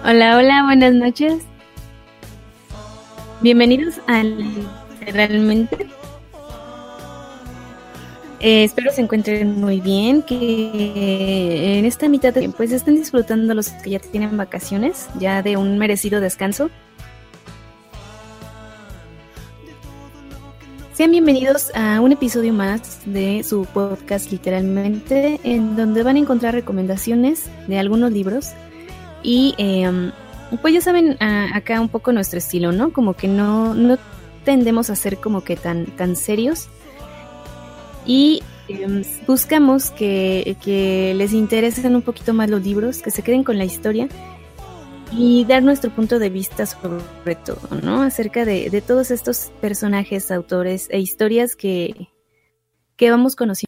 Hola, hola, buenas noches. Bienvenidos a Literalmente. Espero se encuentren muy bien, que en esta mitad de tiempo pues estén disfrutando los que ya tienen vacaciones, ya de un merecido descanso. Sean bienvenidos a un episodio más de su podcast Literalmente, en donde van a encontrar recomendaciones de algunos libros y pues ya saben acá un poco nuestro estilo, ¿no? Como que no tendemos a ser como que tan serios y buscamos que les interesen un poquito más los libros, que se queden con la historia y dar nuestro punto de vista sobre todo, ¿no? Acerca de todos estos personajes, autores e historias que vamos conociendo.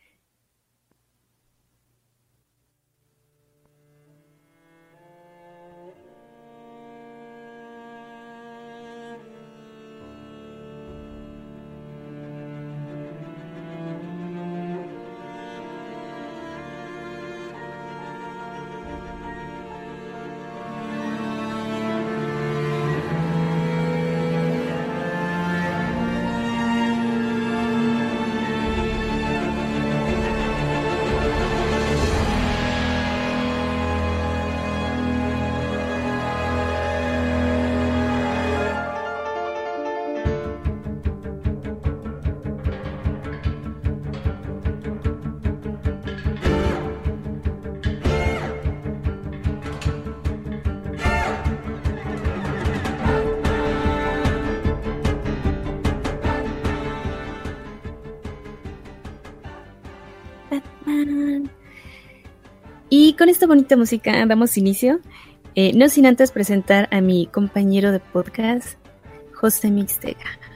Y con esta bonita música damos inicio, no sin antes presentar a mi compañero de podcast, José Mixtega.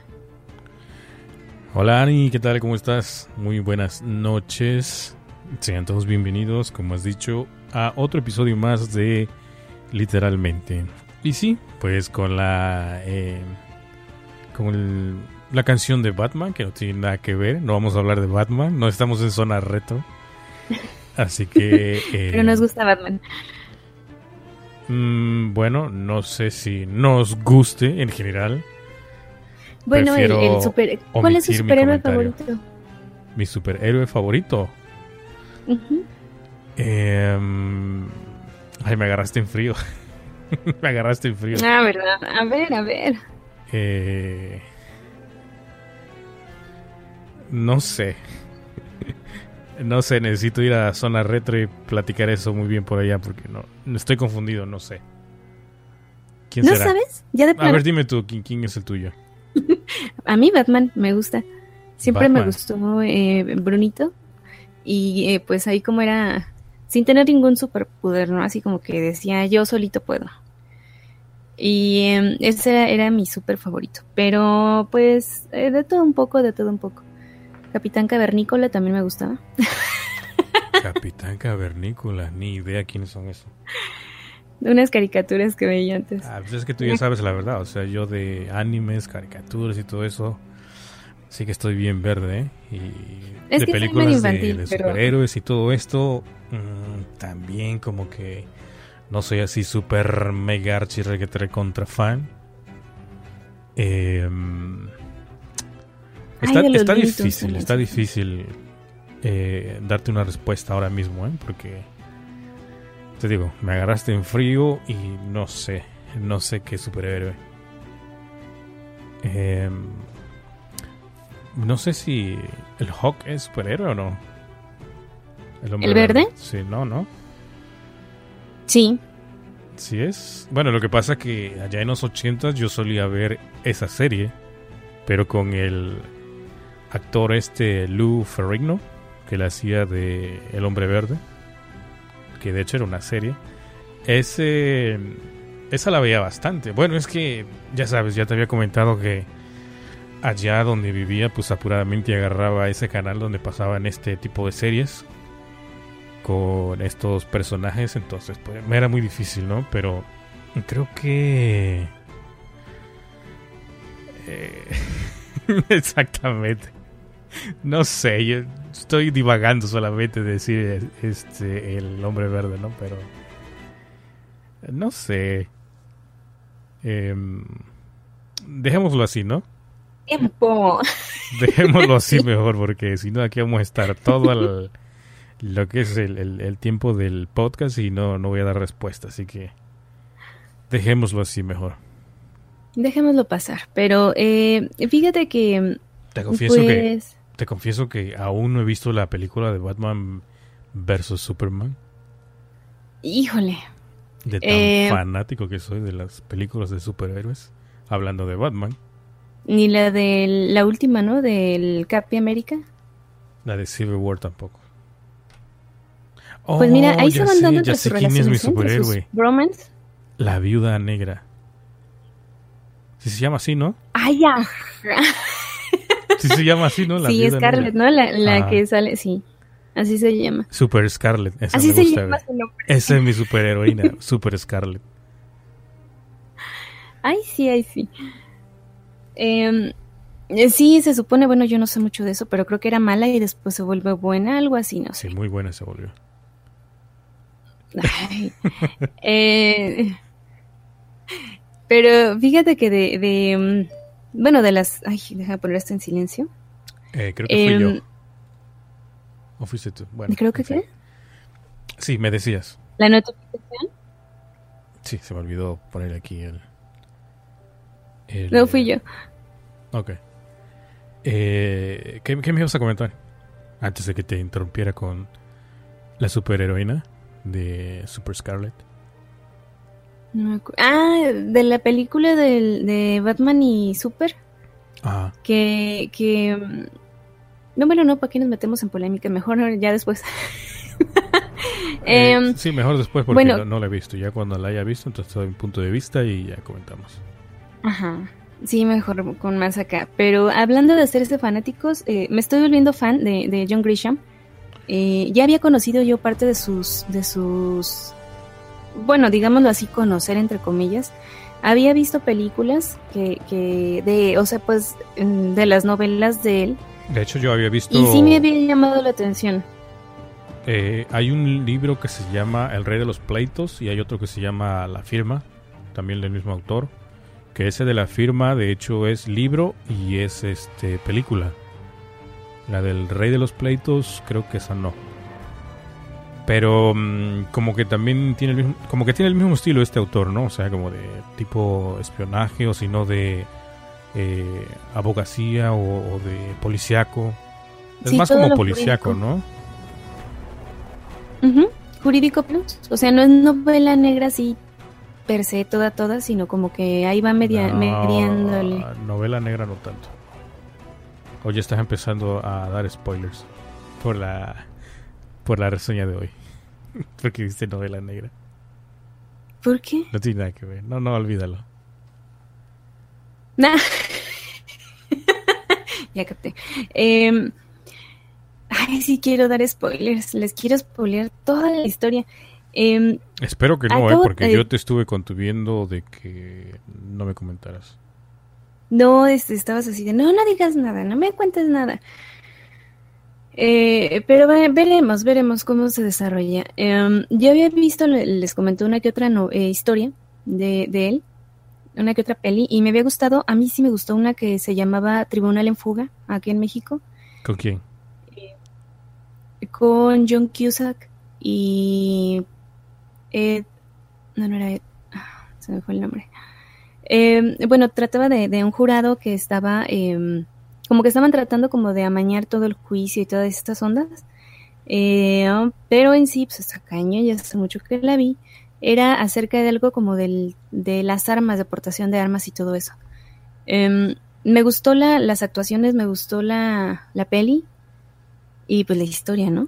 Hola Ani, ¿qué tal? ¿Cómo estás? Muy buenas noches. Sean todos bienvenidos, como has dicho, a otro episodio más de Literalmente. Y sí, pues con la canción de Batman, que no tiene nada que ver. No vamos a hablar de Batman, no estamos en zona retro. Así que... Pero nos gusta Batman. Bueno, no sé si nos guste en general. Bueno, ¿cuál es su superhéroe favorito? Mi superhéroe favorito. Uh-huh. Ay, me agarraste en frío. Me agarraste en frío. Ah, ¿verdad? A ver. No sé. No sé, necesito ir a zona retro y platicar eso muy bien por allá porque no estoy confundido, no sé. ¿Quién será? ¿No sabes? ¿Ya de plano? A ver, dime tú, ¿quién es el tuyo? A mí Batman me gusta. Siempre Batman. Me gustó Brunito. Y pues ahí como era, sin tener ningún superpoder, ¿no? Así como que decía, yo solito puedo. Y ese era mi super favorito. Pero pues de todo un poco. Capitán Cavernícola también me gustaba. Capitán Cavernícola, ni idea quiénes son esos. De unas caricaturas que veía antes. Pues es que tú ya sabes la verdad. O sea, yo de animes, caricaturas y todo eso, sí que estoy bien verde, ¿eh? Y es de que películas infantil, de pero... superhéroes y todo esto, también como que no soy así super mega archi requete contra fan. Está difícil darte una respuesta ahora mismo, porque te digo, me agarraste en frío y no sé qué superhéroe. No sé si el Hulk es superhéroe o no. ¿El verde? Sí, ¿no? Sí. Sí es. Bueno, lo que pasa es que allá en los 80s yo solía ver esa serie, pero con el actor Lou Ferrigno, que la hacía de El Hombre Verde, que de hecho era una serie. Esa la veía bastante. Bueno, es que ya sabes, ya te había comentado que allá donde vivía, pues apuradamente agarraba ese canal donde pasaban este tipo de series con estos personajes, entonces pues me era muy difícil, ¿no? Pero creo que exactamente. No sé, yo estoy divagando solamente de decir El Hombre Verde, ¿no? Pero No sé. Dejémoslo así, ¿no? Tiempo. Dejémoslo así mejor, porque si no aquí vamos a estar todo lo que es el tiempo del podcast y no voy a dar respuesta, así que dejémoslo así mejor. Dejémoslo pasar. Pero fíjate que... Te confieso pues... Te confieso que aún no he visto la película de Batman versus Superman. Híjole. De tan fanático que soy de las películas de superhéroes. Hablando de Batman. Ni la de la última, ¿no? Del Capitán América. La de Civil War tampoco. Pues mira, ahí se van dando entre sus quién es mi relaciones, entre sus superhéroe. bromance. La Viuda Negra. Sí se llama así, ¿no? ¡Ay, ya! Sí se llama así, ¿no? La Sí, Viuda Scarlett, Negra. ¿no? La que sale, sí. Así se llama. Super Scarlett. Esa Así me se gusta, llama güey. su nombre. Esa es mi superheroína. Super Scarlett. Ay, sí, ay, sí. Sí, se supone, bueno, yo no sé mucho de eso, pero creo que era mala y después se vuelve buena, algo así, no sé. Sí, muy buena se volvió. Ay, pero fíjate que bueno, de las... Ay, deja poner esto en silencio. Creo que fui yo. ¿O fuiste tú? Bueno, creo que ¿qué? Sí, me decías. ¿La notificación? Sí, se me olvidó poner aquí el No, fui yo. Ok. ¿Qué me ibas a comentar? Antes de que te interrumpiera con la superheroína de Super Scarlett. No de la película de Batman y Super. Ajá. No, bueno, no, ¿para qué nos metemos en polémica? Mejor ya después. Sí, mejor después porque bueno, no la he visto. Ya cuando la haya visto, entonces te doy mi punto de vista y ya comentamos. Ajá. Sí, mejor con más acá. Pero hablando de hacerse fanáticos, me estoy volviendo fan de John Grisham. Ya había conocido yo parte de sus... Bueno, digámoslo así, conocer entre comillas. Había visto películas o sea, pues, de las novelas de él. De hecho, yo había visto... Y sí me había llamado la atención. Hay un libro que se llama El Rey de los Pleitos y hay otro que se llama La Firma, también del mismo autor. Que ese de La Firma, de hecho, es libro y es película. La del Rey de los Pleitos, creo que esa no. Pero como que también tiene el mismo estilo este autor, ¿no? O sea, como de tipo espionaje o si no de abogacía o de policíaco. Es sí, más como policíaco, jurídico. ¿no? Uh-huh. Jurídico plus. O sea, no es novela negra así per se toda, sino como que ahí va mediándole. Novela negra no tanto. Hoy estás empezando a dar spoilers por la reseña de hoy. Porque viste novela negra. ¿Por qué? No tiene nada que ver. No, olvídalo. Nah. Ya capté. Ay, sí quiero dar spoilers. Les quiero spoilear toda la historia. Espero que no, porque yo te estuve contuviendo de que no me comentaras. No, estabas así de, no digas nada, no me cuentes nada. Pero veremos cómo se desarrolla. Yo había visto, les comenté una que otra historia de él, una que otra peli, y me había gustado, a mí sí me gustó una que se llamaba Tribunal en Fuga, aquí en México. ¿Con quién? Con John Cusack y Ed, no era Ed, se me fue el nombre. Bueno, trataba de un jurado que estaba... como que estaban tratando como de amañar todo el juicio y todas estas ondas. Pero en sí, pues hasta caño, ya hace mucho que la vi, era acerca de algo como de las armas, de portación de armas y todo eso. Me gustó las actuaciones, me gustó la peli y pues la historia, ¿no?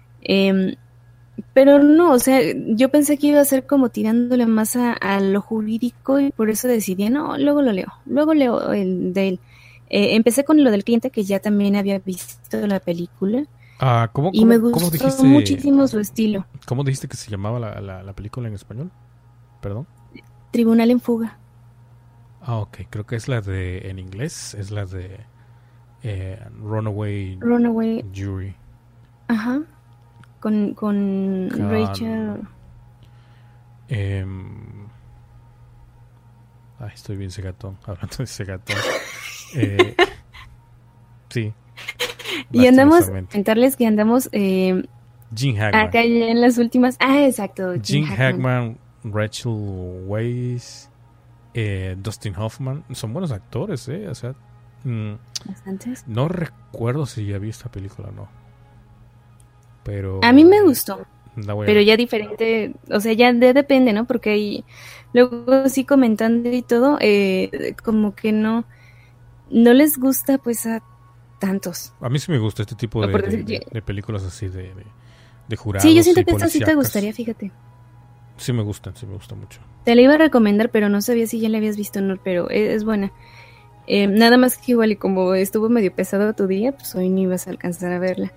Pero no, o sea, yo pensé que iba a ser como tirándole más a lo jurídico y por eso decidí, no, luego leo el de él. Empecé con lo del cliente, que ya también había visto la película. Y me gustó muchísimo su estilo. ¿Cómo dijiste que se llamaba la película en español? Perdón. Tribunal en Fuga. Ok, creo que es la de, en inglés, es la de Runaway Jury. Ajá. Con Rachel. Ay, estoy bien cegatón. Hablando de cegatón. Sí. Y andamos, comentarles que andamos Gene Hackman. acá ya en las últimas. Exacto. Gene Hackman, Rachel Weisz, Dustin Hoffman. Son buenos actores, O sea, bastantes. No recuerdo si ya vi esta película o no. Pero a mí me gustó. Pero ya diferente, o sea, ya depende, ¿no? Porque ahí, luego sí comentando y todo, como que no les gusta pues a tantos. A mí sí me gusta este tipo de películas así de jurados. Sí, yo siento que esta sí te gustaría, fíjate. Sí me gusta mucho. Te la iba a recomendar, pero no sabía si ya la habías visto o no, pero es buena. Nada más que igual y como estuvo medio pesado tu día, pues hoy ni ibas a alcanzar a verla.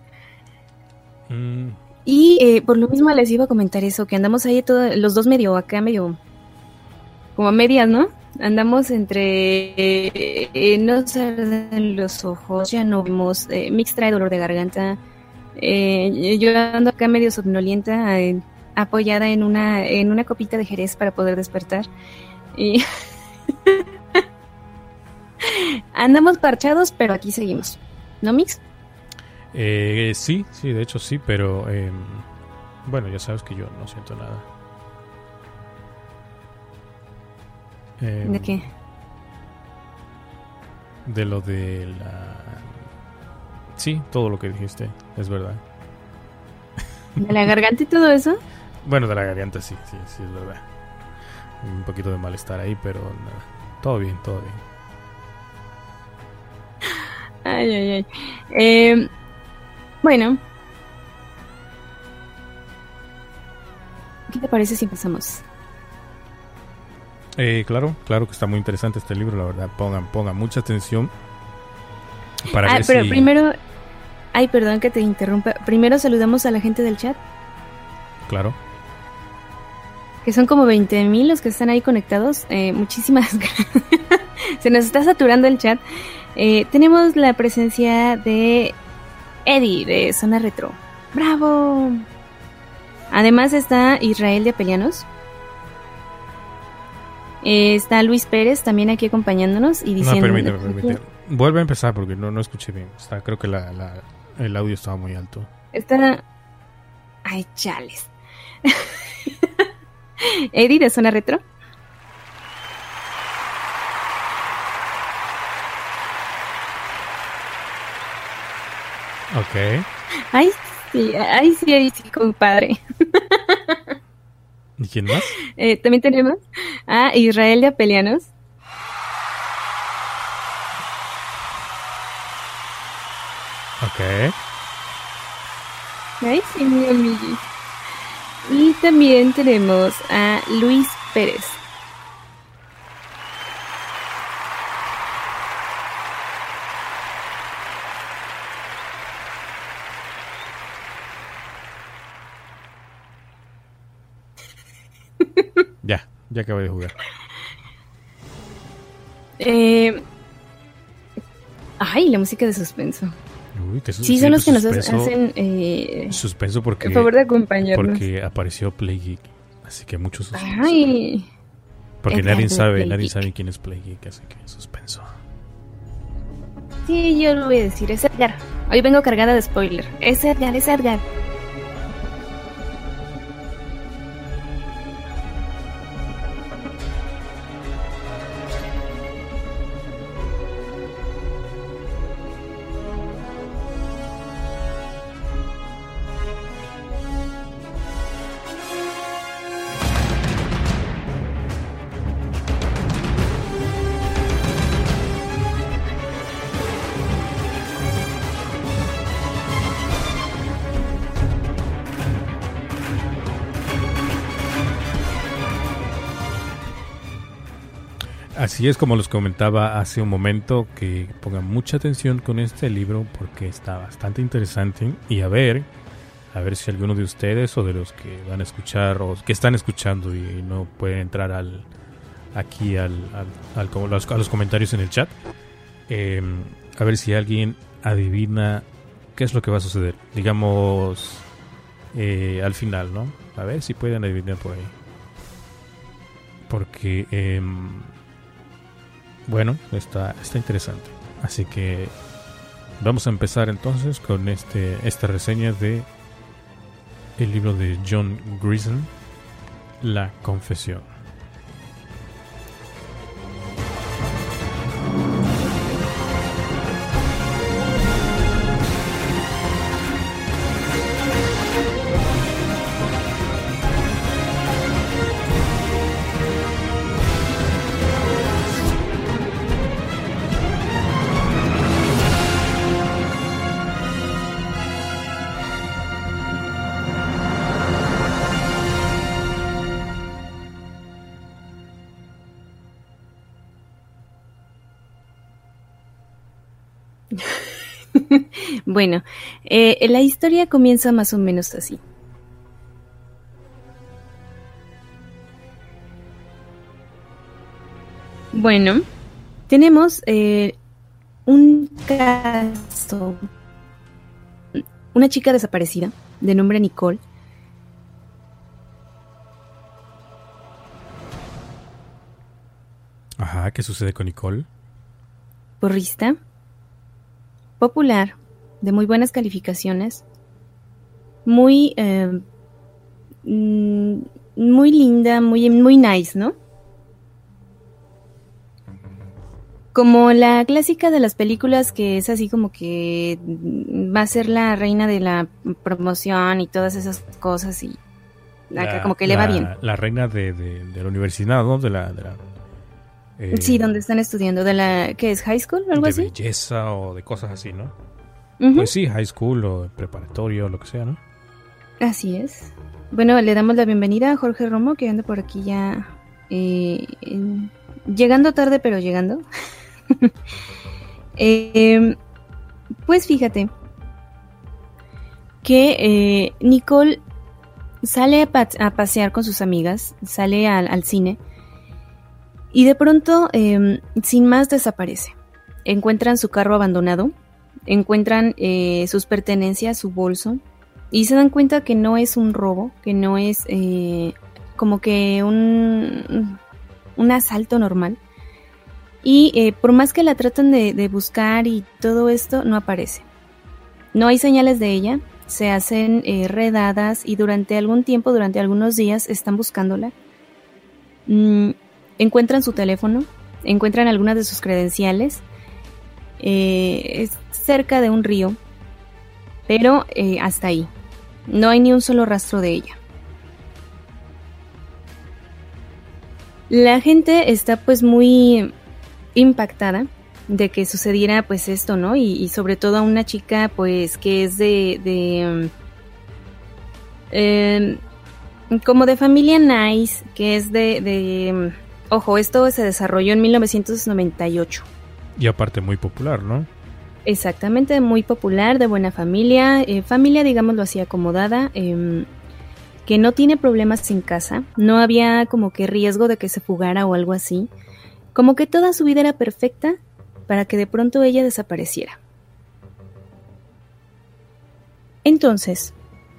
Y por lo mismo les iba a comentar eso, que andamos ahí los dos medio como a medias, ¿no? Andamos entre no se arden los ojos, ya no vemos, Mix trae dolor de garganta, yo ando acá medio somnolienta, apoyada en una copita de Jerez para poder despertar. Y andamos parchados, pero aquí seguimos, ¿no, Mix? Sí, de hecho sí, pero bueno, ya sabes que yo no siento nada. ¿De qué? De lo de la... Sí, todo lo que dijiste, es verdad. ¿De la garganta y todo eso? Bueno, de la garganta sí, es verdad. Un poquito de malestar ahí, pero nada. Todo bien. Ay. Bueno, ¿qué te parece si empezamos? Claro que está muy interesante este libro, la verdad. Pongan mucha atención para ver pero si... primero... Ay, perdón que te interrumpa. Primero saludamos a la gente del chat. Claro. Que son como 20,000 los que están ahí conectados. Muchísimas gracias. Se nos está saturando el chat. Tenemos la presencia de Eddie de Zona Retro. ¡Bravo! Además está Israel de Apelianos. Está Luis Pérez también aquí acompañándonos y diciendo... No, permíteme. Vuelve a empezar porque no escuché bien. Creo que el audio estaba muy alto. Ay, chales. Eddie de Zona Retro. Ok. Ay, sí, compadre. ¿Y quién más? También tenemos a Israel de Apelianos. Ok. Ay, sí, mi amigui. Y también tenemos a Luis Pérez. Ya acabé de jugar. Ay, la música de suspenso. Uy, sí, son los que nos hacen suspenso porque, el favor de acompañarnos. Porque apareció Play Geek. Así que mucho suspenso. Ay, porque nadie sabe quién es Play Geek, así que suspenso. Sí, yo lo voy a decir, es Edgar. Hoy vengo cargada de spoiler. Es Edgar. Así es, como les comentaba hace un momento, que pongan mucha atención con este libro porque está bastante interesante. Y a ver si alguno de ustedes o de los que van a escuchar o que están escuchando y no pueden entrar a los comentarios en el chat, a ver si alguien adivina qué es lo que va a suceder, digamos, al final, ¿no? A ver si pueden adivinar por ahí, porque Bueno, está interesante. Así que vamos a empezar entonces con esta reseña de el libro de John Grisham, La Confesión. Bueno, la historia comienza más o menos así. Bueno, tenemos un caso, una chica desaparecida de nombre Nicole. Ajá, ¿qué sucede con Nicole? Porrista, popular, de muy buenas calificaciones, muy linda, muy nice, ¿no? Como la clásica de las películas que es así como que va a ser la reina de la promoción y todas esas cosas y acá como que le va bien. La reina de la universidad, ¿no? Sí, donde están estudiando, de la, ¿qué es? ¿High school o algo así? De belleza o de cosas así, ¿no? Uh-huh. Pues sí, high school o preparatorio o lo que sea, ¿no? Así es. Bueno, le damos la bienvenida a Jorge Romo, que anda por aquí ya llegando tarde, pero llegando. Pues fíjate que Nicole sale a pasear con sus amigas, sale al cine y de pronto, sin más, desaparece. Encuentran su carro abandonado, encuentran sus pertenencias, su bolso, y se dan cuenta que no es un robo, que no es como que un asalto normal. Y por más que la tratan de buscar y todo esto, no aparece. No hay señales de ella, se hacen redadas y durante algún tiempo, durante algunos días, están buscándola. Encuentran su teléfono, encuentran algunas de sus credenciales, es cerca de un río, pero hasta ahí. No hay ni un solo rastro de ella. La gente está pues muy impactada de que sucediera pues esto, ¿no? Y sobre todo a una chica pues que es como de familia nice, que es ojo, esto se desarrolló en 1998. Y aparte muy popular, ¿no? Exactamente, muy popular, de buena familia, familia digámoslo así acomodada, que no tiene problemas en casa, no había como que riesgo de que se fugara o algo así, como que toda su vida era perfecta para que de pronto ella desapareciera. Entonces,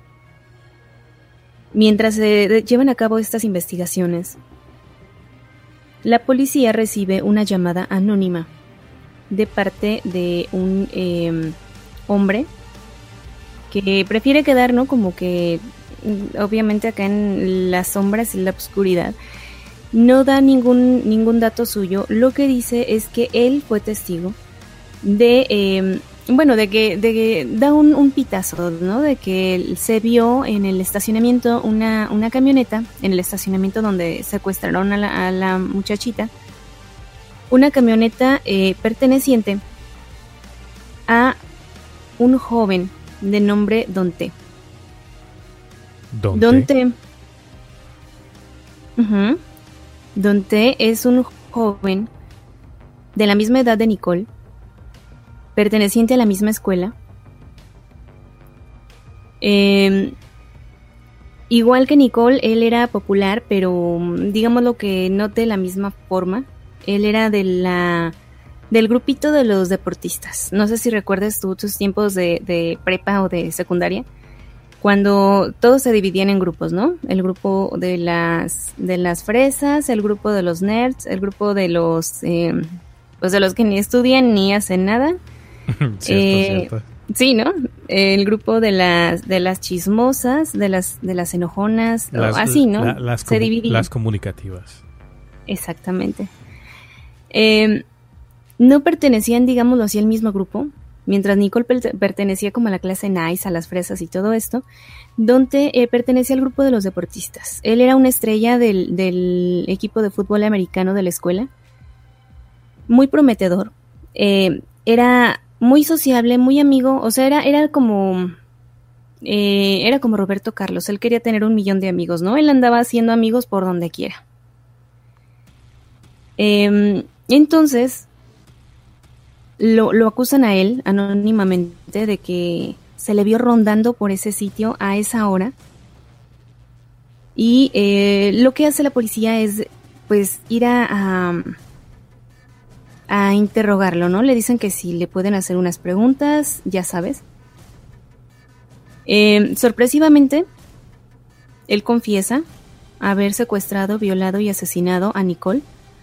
mientras se llevan a cabo estas investigaciones, la policía recibe una llamada anónima de parte de un hombre que prefiere quedar, ¿no? Como que obviamente acá en las sombras y la oscuridad. No da ningún dato suyo. Lo que dice es que él fue testigo de que da un pitazo, ¿no? De que se vio en el estacionamiento una camioneta, en el estacionamiento donde secuestraron a la muchachita, una camioneta perteneciente a un joven de nombre Don T. Don T. Uh-huh. Don T es un joven de la misma edad de Nicole, perteneciente a la misma escuela. Igual que Nicole, él era popular, pero digámoslo que no de la misma forma. Él era del grupito de los deportistas. No sé si recuerdas tú tus tiempos de prepa o de secundaria, cuando todos se dividían en grupos, ¿no? El grupo de las fresas, el grupo de los nerds, el grupo de los pues de los que ni estudian ni hacen nada. Cierto. Sí, ¿no? El grupo de las chismosas, de las enojonas, así, ¿no? Se dividían. Las comunicativas. Exactamente. No pertenecían, digámoslo así, al mismo grupo. Mientras Nicole pertenecía como a la clase nice, a las fresas y todo esto, Dante pertenecía al grupo de los deportistas. Él era una estrella del equipo de fútbol americano de la escuela. Muy prometedor. Era muy sociable, muy amigo. O sea, era como Roberto Carlos. Él quería tener 1 millón de amigos, ¿no? Él andaba haciendo amigos por donde quiera. Entonces, lo acusan a él anónimamente de que se le vio rondando por ese sitio a esa hora. Y lo que hace la policía es, pues, ir a interrogarlo, ¿no? Le dicen que si le pueden hacer unas preguntas, ya sabes. Sorpresivamente, él confiesa haber secuestrado, violado y asesinado a Nicole.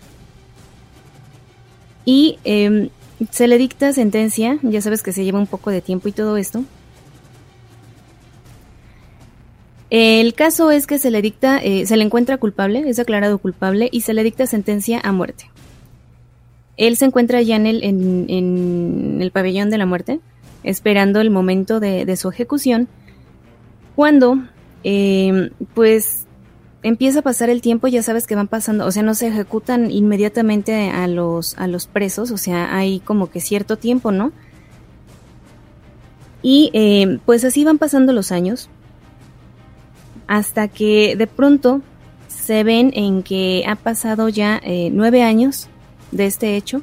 Y se le dicta sentencia, ya sabes que se lleva un poco de tiempo y todo esto. El caso es que se le encuentra culpable, es declarado culpable y se le dicta sentencia a muerte. Él se encuentra ya en el pabellón de la muerte, esperando el momento de su ejecución, cuando pues empieza a pasar el tiempo. Ya sabes que van pasando, o sea, no se ejecutan inmediatamente a los presos, o sea, hay como que cierto tiempo, ¿no? Y pues así van pasando los años, hasta que de pronto se ven en que ha pasado ya 9 años de este hecho,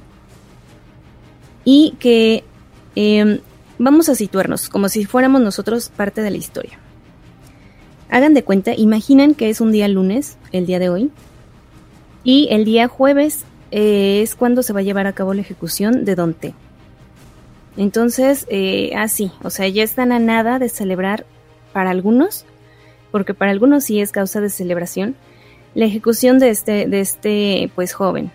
y que vamos a situarnos como si fuéramos nosotros parte de la historia. Hagan de cuenta, imaginen que es un día lunes, el día de hoy, y el día jueves es cuando se va a llevar a cabo la ejecución de Don T. Entonces, así, o sea, ya están a nada de celebrar para algunos, porque para algunos sí es causa de celebración, la ejecución de este pues joven.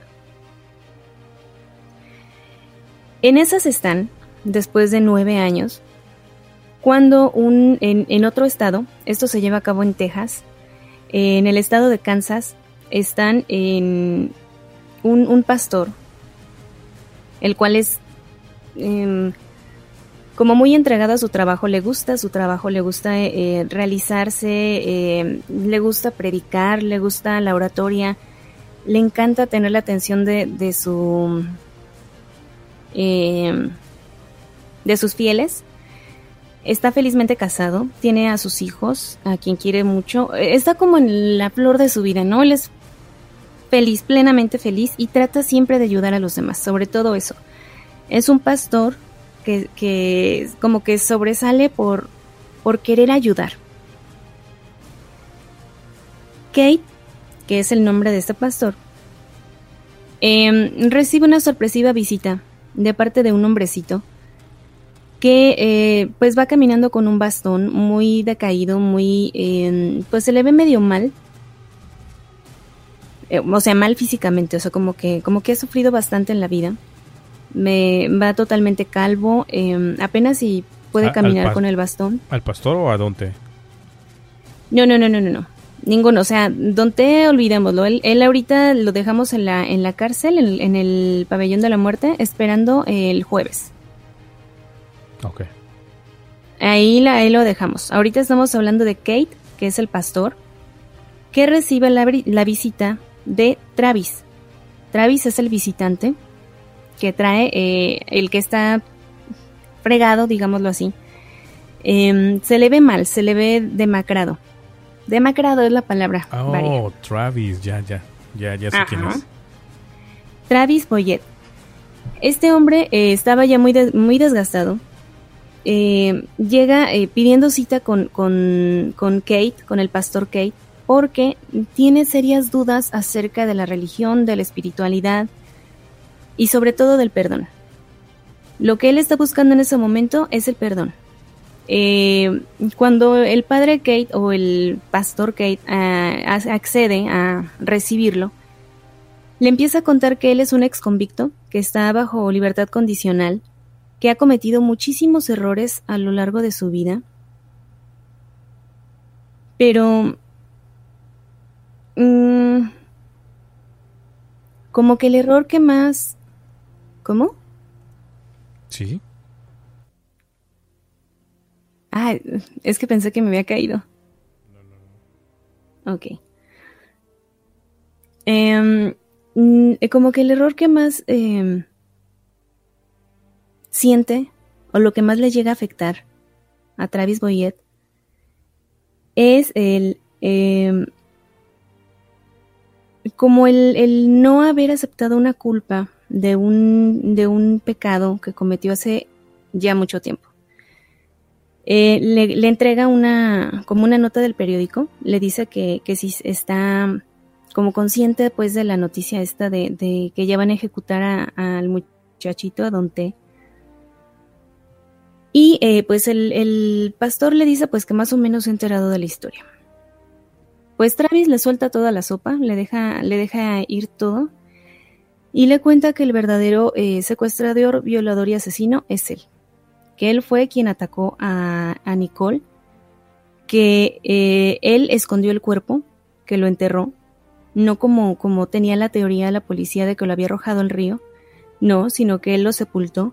En esas están, después de 9 años, cuando en otro estado, esto se lleva a cabo en Texas, en el estado de Kansas, están en un pastor, el cual es como muy entregado a su trabajo, le gusta su trabajo, le gusta realizarse, le gusta predicar, le gusta la oratoria, le encanta tener la atención de sus fieles. Está felizmente casado, tiene a sus hijos, a quien quiere mucho, está como en la flor de su vida, ¿no? Él es feliz, plenamente feliz, y trata siempre de ayudar a los demás, sobre todo eso. Es un pastor que como que sobresale por querer ayudar. Kate, que es el nombre de este pastor, recibe una sorpresiva visita de parte de un hombrecito que pues va caminando con un bastón muy decaído, muy pues se le ve medio mal, o sea, mal físicamente, o sea, como que ha sufrido bastante en la vida. Va totalmente calvo, apenas si puede caminar con el bastón. ¿Al pastor o a Dante? No, ninguno, o sea, Dante, olvidémoslo, él ahorita lo dejamos en la cárcel, en el pabellón de la muerte, esperando el jueves. Ok. Ahí lo dejamos. Ahorita estamos hablando de Kate, que es el pastor, que recibe la visita de Travis. Travis es el visitante que trae, el que está fregado, digámoslo así. Se le ve mal, se le ve demacrado. Demacrado es la palabra. Oh, Travis, ya sé quién es. Travis Boyette. Este hombre estaba ya muy desgastado. Llega pidiendo cita con Kate, con el pastor Kate, porque tiene serias dudas acerca de la religión, de la espiritualidad y sobre todo del perdón. Lo que él está buscando en ese momento es el perdón. Cuando el padre Kate o el pastor Kate accede a recibirlo, Le empieza a contar que él es un ex convicto, que está bajo libertad condicional, que ha cometido muchísimos errores a lo largo de su vida, pero como que el error que más... ¿Cómo? Sí. Ah, es que pensé que me había caído. Ok. Como que el error que más siente, o lo que más le llega a afectar a Travis Boyette, es como el no haber aceptado una culpa de un pecado que cometió hace ya mucho tiempo. Le entrega como una nota del periódico, le dice que si está como consciente pues de la noticia esta de que ya van a ejecutar al muchachito, a Don T. Y pues el pastor le dice pues que más o menos se ha enterado de la historia. Pues Travis le suelta toda la sopa, le deja ir todo y le cuenta que el verdadero secuestrador, violador y asesino es él. Que él fue quien atacó a Nicole, que él escondió el cuerpo, que lo enterró, no como tenía la teoría la policía de que lo había arrojado al río, no, sino que él lo sepultó,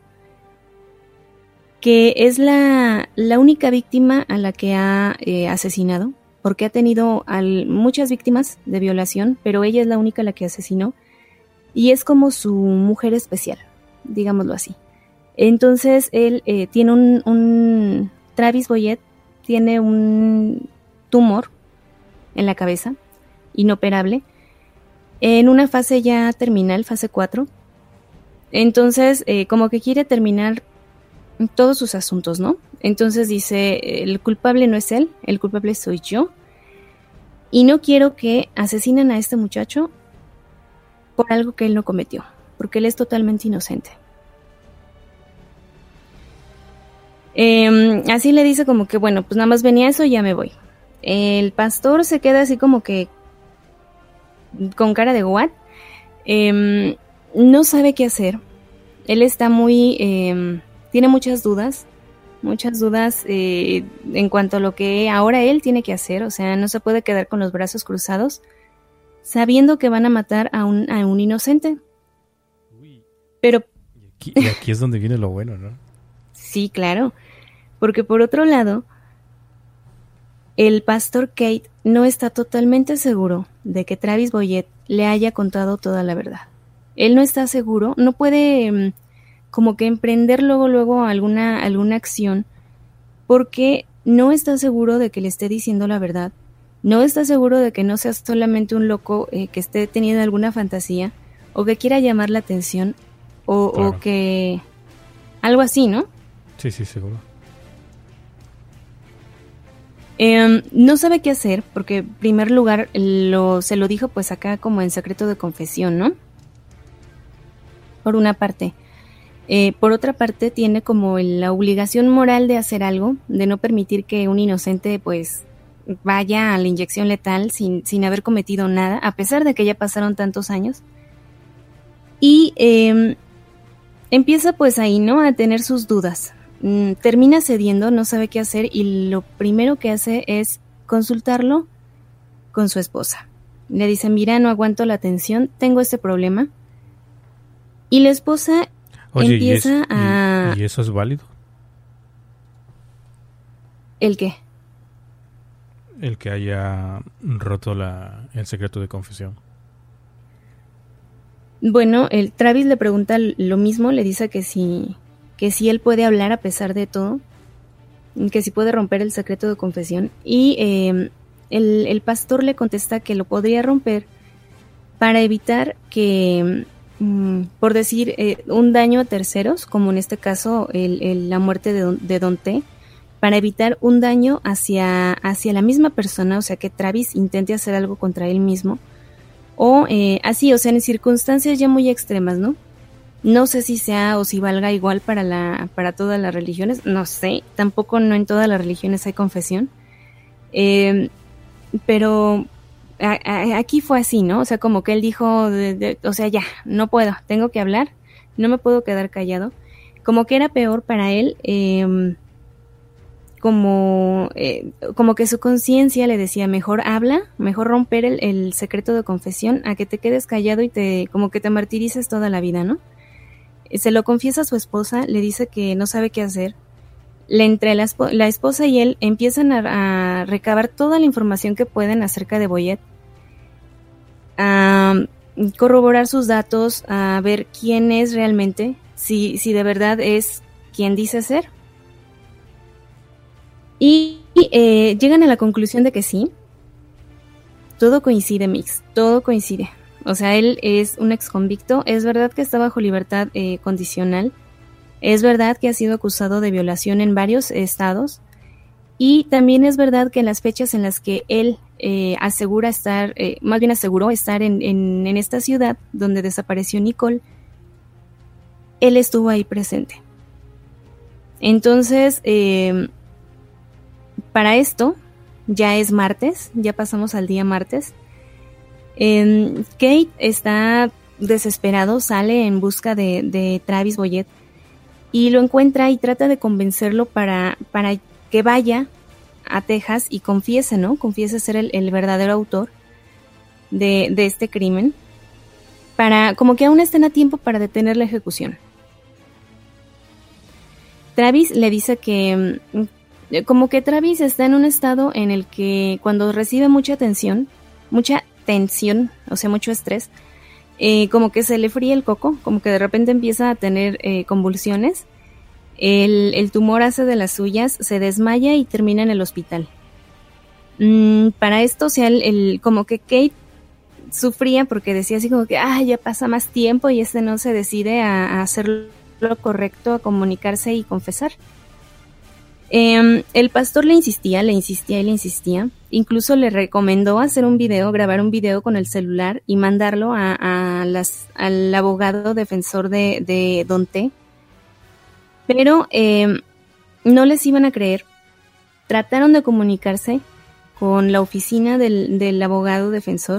que es la única víctima a la que ha asesinado, porque ha tenido muchas víctimas de violación, pero ella es la única a la que asesinó, y es como su mujer especial, digámoslo así. Entonces él tiene Travis Boyette tiene un tumor en la cabeza, inoperable, en una fase ya terminal, fase 4. Entonces como que quiere terminar todos sus asuntos, ¿no? Entonces dice, el culpable no es él, el culpable soy yo, y no quiero que asesinen a este muchacho por algo que él no cometió, porque él es totalmente inocente. Así le dice como que bueno, pues nada más venía eso y ya me voy. El pastor se queda así como que con cara de what, no sabe qué hacer. Él está tiene muchas dudas en cuanto a lo que ahora él tiene que hacer. O sea, no se puede quedar con los brazos cruzados sabiendo que van a matar a un inocente. Pero y aquí es donde viene lo bueno, ¿no? Sí, claro. Porque por otro lado, el pastor Kate no está totalmente seguro de que Travis Boyette le haya contado toda la verdad. Él no está seguro, no puede como que emprender luego alguna acción, porque no está seguro de que le esté diciendo la verdad. No está seguro de que no sea solamente un loco que esté teniendo alguna fantasía o que quiera llamar la atención o, claro, o que algo así, ¿no? Sí, seguro. No sabe qué hacer porque en primer lugar se lo dijo pues acá como en secreto de confesión, ¿no? Por una parte. Por otra parte tiene como la obligación moral de hacer algo, de no permitir que un inocente pues vaya a la inyección letal sin haber cometido nada, a pesar de que ya pasaron tantos años. Y empieza pues ahí, ¿no? A tener sus dudas. Termina cediendo, no sabe qué hacer y lo primero que hace es consultarlo con su esposa. Le dice, mira, no aguanto la tensión, tengo este problema. Y la esposa empieza ¿Y eso es válido? ¿El qué? El que haya roto el secreto de confesión. Bueno, el Travis le pregunta lo mismo, le dice que si él puede hablar a pesar de todo, que si puede romper el secreto de confesión, y el pastor le contesta que lo podría romper para evitar que, por decir, un daño a terceros, como en este caso la muerte de Don T, para evitar un daño hacia la misma persona, o sea que Travis intente hacer algo contra él mismo, o así, o sea, en circunstancias ya muy extremas, ¿no? No sé si sea o si valga igual para todas las religiones, no sé, tampoco no en todas las religiones hay confesión, pero aquí fue así, ¿no? O sea, como que él dijo, o sea, ya, no puedo, tengo que hablar, no me puedo quedar callado. Como que era peor para él, como que su conciencia le decía, mejor habla, mejor romper el secreto de confesión a que te quedes callado y como que te martirices toda la vida, ¿no? Se lo confiesa a su esposa, le dice que no sabe qué hacer. Entre la esposa y él empiezan a recabar toda la información que pueden acerca de Boyet, a corroborar sus datos, a ver quién es realmente, si de verdad es quien dice ser. Y llegan a la conclusión de que sí. Todo coincide, Mix, todo coincide. O sea, él es un exconvicto, es verdad que está bajo libertad condicional, es verdad que ha sido acusado de violación en varios estados, y también es verdad que en las fechas en las que él aseguró estar en esta ciudad donde desapareció Nicole, él estuvo ahí presente. Entonces, para esto, ya es martes, ya pasamos al día martes. Kate está desesperado, sale en busca de Travis Boyet y lo encuentra y trata de convencerlo para que vaya a Texas y confiese, ¿no? Confiese ser el verdadero autor de este crimen, como que aún estén a tiempo para detener la ejecución. Travis le dice que como que Travis está en un estado en el que cuando recibe mucha tensión, o sea, mucho estrés, como que se le fría el coco, como que de repente empieza a tener convulsiones, el tumor hace de las suyas, se desmaya y termina en el hospital. Para esto, o sea, como que Kate sufría porque decía así como que ya pasa más tiempo y no se decide a hacer lo correcto, a comunicarse y confesar. El pastor le insistía, incluso le recomendó grabar un video con el celular y mandarlo al abogado defensor de Don T. Pero no les iban a creer. Trataron de comunicarse con la oficina del abogado defensor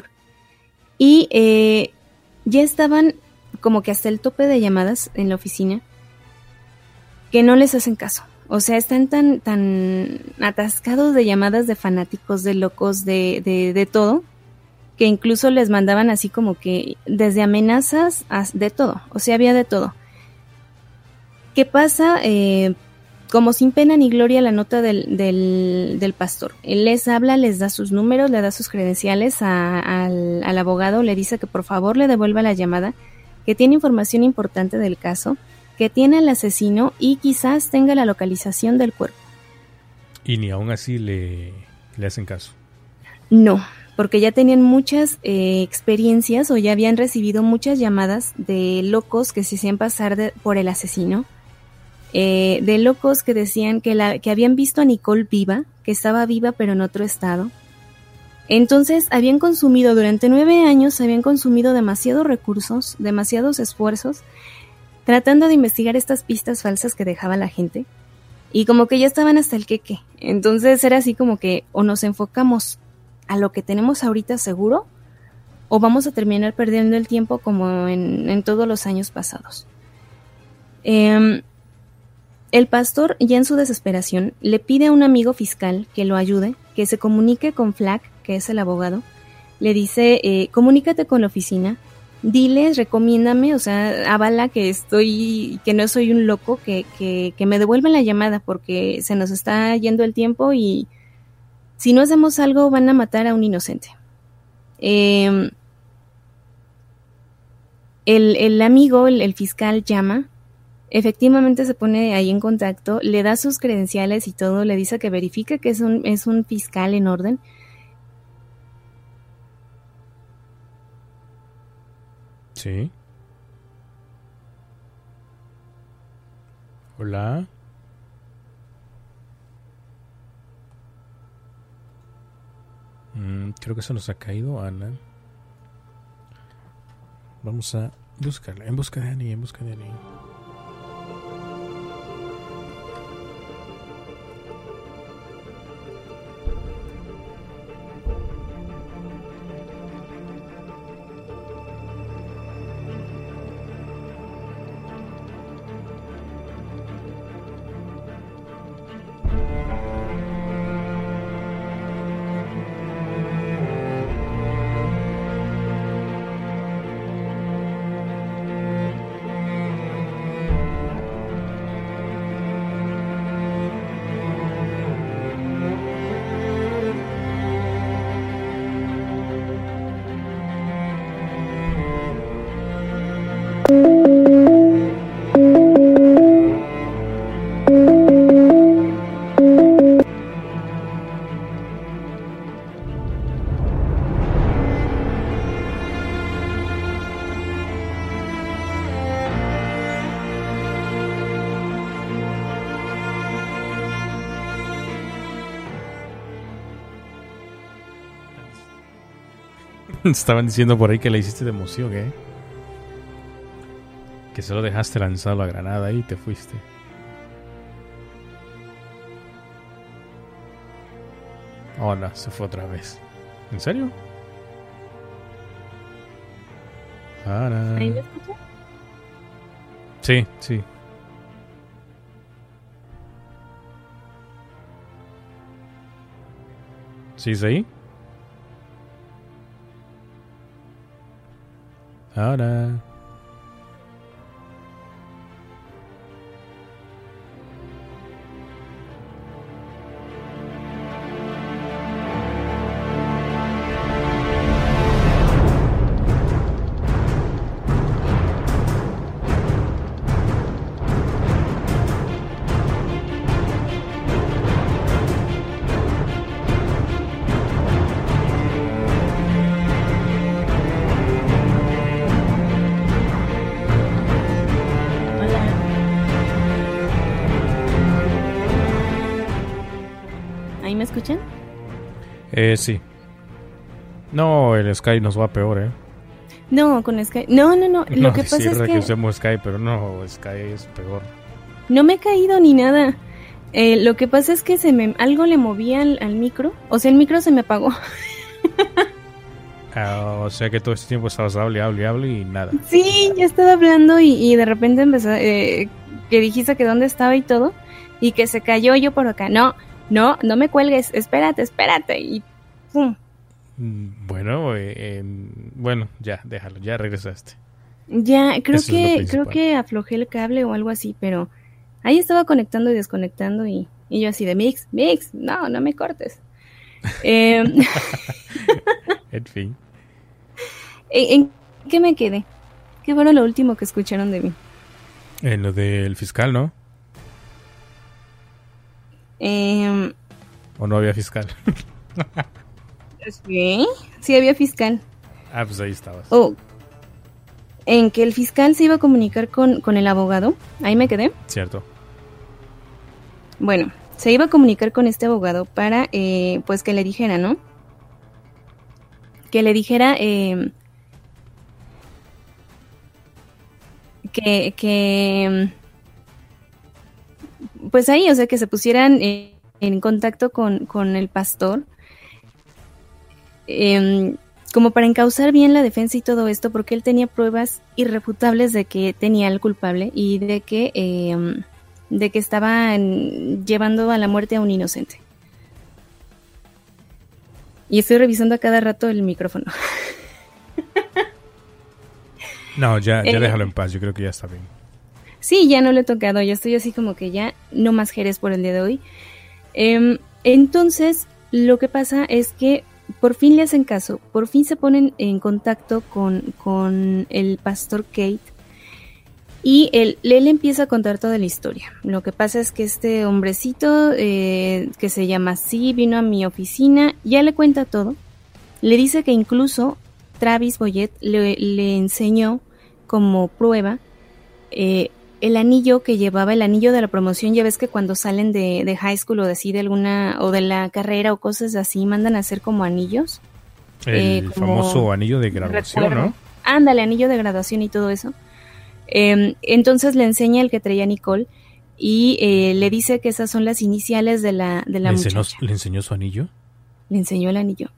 y ya estaban como que hasta el tope de llamadas en la oficina que no les hacen caso. O sea, están tan atascados de llamadas de fanáticos, de locos, de todo, que incluso les mandaban así como que desde amenazas de todo. O sea, había de todo. ¿Qué pasa? Como sin pena ni gloria la nota del pastor. Él les habla, les da sus números, le da sus credenciales al abogado, le dice que por favor le devuelva la llamada, que tiene información importante del caso, que tiene al asesino y quizás tenga la localización del cuerpo. Y ni aún así le hacen caso. No, porque ya tenían muchas experiencias o ya habían recibido muchas llamadas de locos que se hacían pasar por el asesino, de locos que decían que habían visto a Nicole viva, que estaba viva pero en otro estado. Entonces habían consumido durante 9 años, demasiados recursos, demasiados esfuerzos, tratando de investigar estas pistas falsas que dejaba la gente, y como que ya estaban hasta el queque. Entonces era así como que o nos enfocamos a lo que tenemos ahorita seguro, o vamos a terminar perdiendo el tiempo como en todos los años pasados. El pastor, ya en su desesperación, le pide a un amigo fiscal que lo ayude, que se comunique con Flack, que es el abogado. Le dice, comunícate con la oficina, diles, recomiéndame, o sea, avala que no soy un loco, que me devuelvan la llamada porque se nos está yendo el tiempo y si no hacemos algo van a matar a un inocente. El amigo, el fiscal llama, efectivamente se pone ahí en contacto, le da sus credenciales y todo, le dice que verifique que es un fiscal en orden. Sí. Hola. Creo que se nos ha caído Ana. Vamos a buscarla. En busca de Annie. Estaban diciendo por ahí que la hiciste de emoción, ¿eh? Que solo dejaste lanzar la granada y te fuiste. Oh, no, se fue otra vez. ¿En serio? ¿Ahí me escuchas? Sí, sí. ¿Sí es ahí? Ahora. ¿Ahí me escuchan? Sí. No, el Sky nos va peor, ¿eh? No, con Skype. No. Lo que pasa es que usemos Sky, pero no, Sky es peor. No me he caído ni nada. Lo que pasa es que algo le movía al micro. O sea, el micro se me apagó. O sea que todo este tiempo estabas hable y nada. Sí, ya estaba hablando y de repente empezó que dijiste que dónde estaba y todo. Y que se cayó yo por acá. No me cuelgues. Espérate. Y ¡pum! Bueno, bueno, ya, déjalo, ya regresaste. Ya, creo que aflojé el cable o algo así, pero ahí estaba conectando y desconectando y yo así de Mix, no me cortes. En fin. ¿En qué me quedé? ¿Qué fue lo último que escucharon de mí? En lo del fiscal, ¿no? ¿O no había fiscal? Sí había fiscal. Ah, pues ahí estabas. En que el fiscal se iba a comunicar con el abogado. Ahí me quedé. Cierto. Bueno, se iba a comunicar con este abogado para, pues que le dijera, ¿no? Que le dijera que pues ahí, o sea, que se pusieran en contacto con el pastor. Como para encauzar bien la defensa y todo esto, porque él tenía pruebas irrefutables de que tenía al culpable y de que estaban llevando a la muerte a un inocente. Y estoy revisando a cada rato el micrófono. No, ya déjalo en paz, yo creo que ya está bien. Sí, ya no lo he tocado, ya estoy así como que ya no más Jerez por el día de hoy. Entonces, lo que pasa es que por fin le hacen caso, por fin se ponen en contacto con el pastor Kate y él empieza a contar toda la historia. Lo que pasa es que este hombrecito que se llama así vino a mi oficina, ya le cuenta todo, le dice que incluso Travis Boyett le enseñó como prueba el anillo que llevaba, el anillo de la promoción. Ya ves que cuando salen de high school o de así de alguna, o de la carrera o cosas así, mandan a hacer como anillos. El famoso anillo de graduación, recuerdo, ¿no? Ándale, anillo de graduación y todo eso. Entonces le enseña el que traía Nicole y le dice que esas son las iniciales de la muchacha. ¿Le enseñó su anillo? Le enseñó el anillo.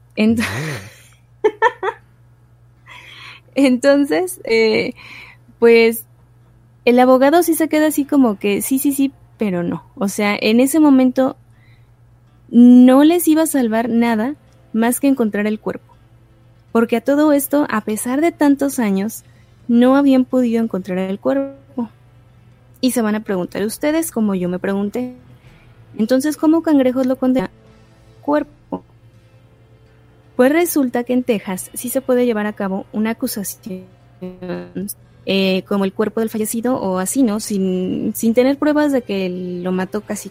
Entonces, pues el abogado sí se queda así como que sí, pero no. O sea, en ese momento no les iba a salvar nada más que encontrar el cuerpo. Porque a todo esto, a pesar de tantos años, no habían podido encontrar el cuerpo. Y se van a preguntar ustedes, como yo me pregunté. Entonces, ¿cómo Cangrejos lo condena? Cuerpo. Pues resulta que en Texas sí se puede llevar a cabo una acusación como el cuerpo del fallecido o así, ¿no? Sin tener pruebas de que lo mató casi.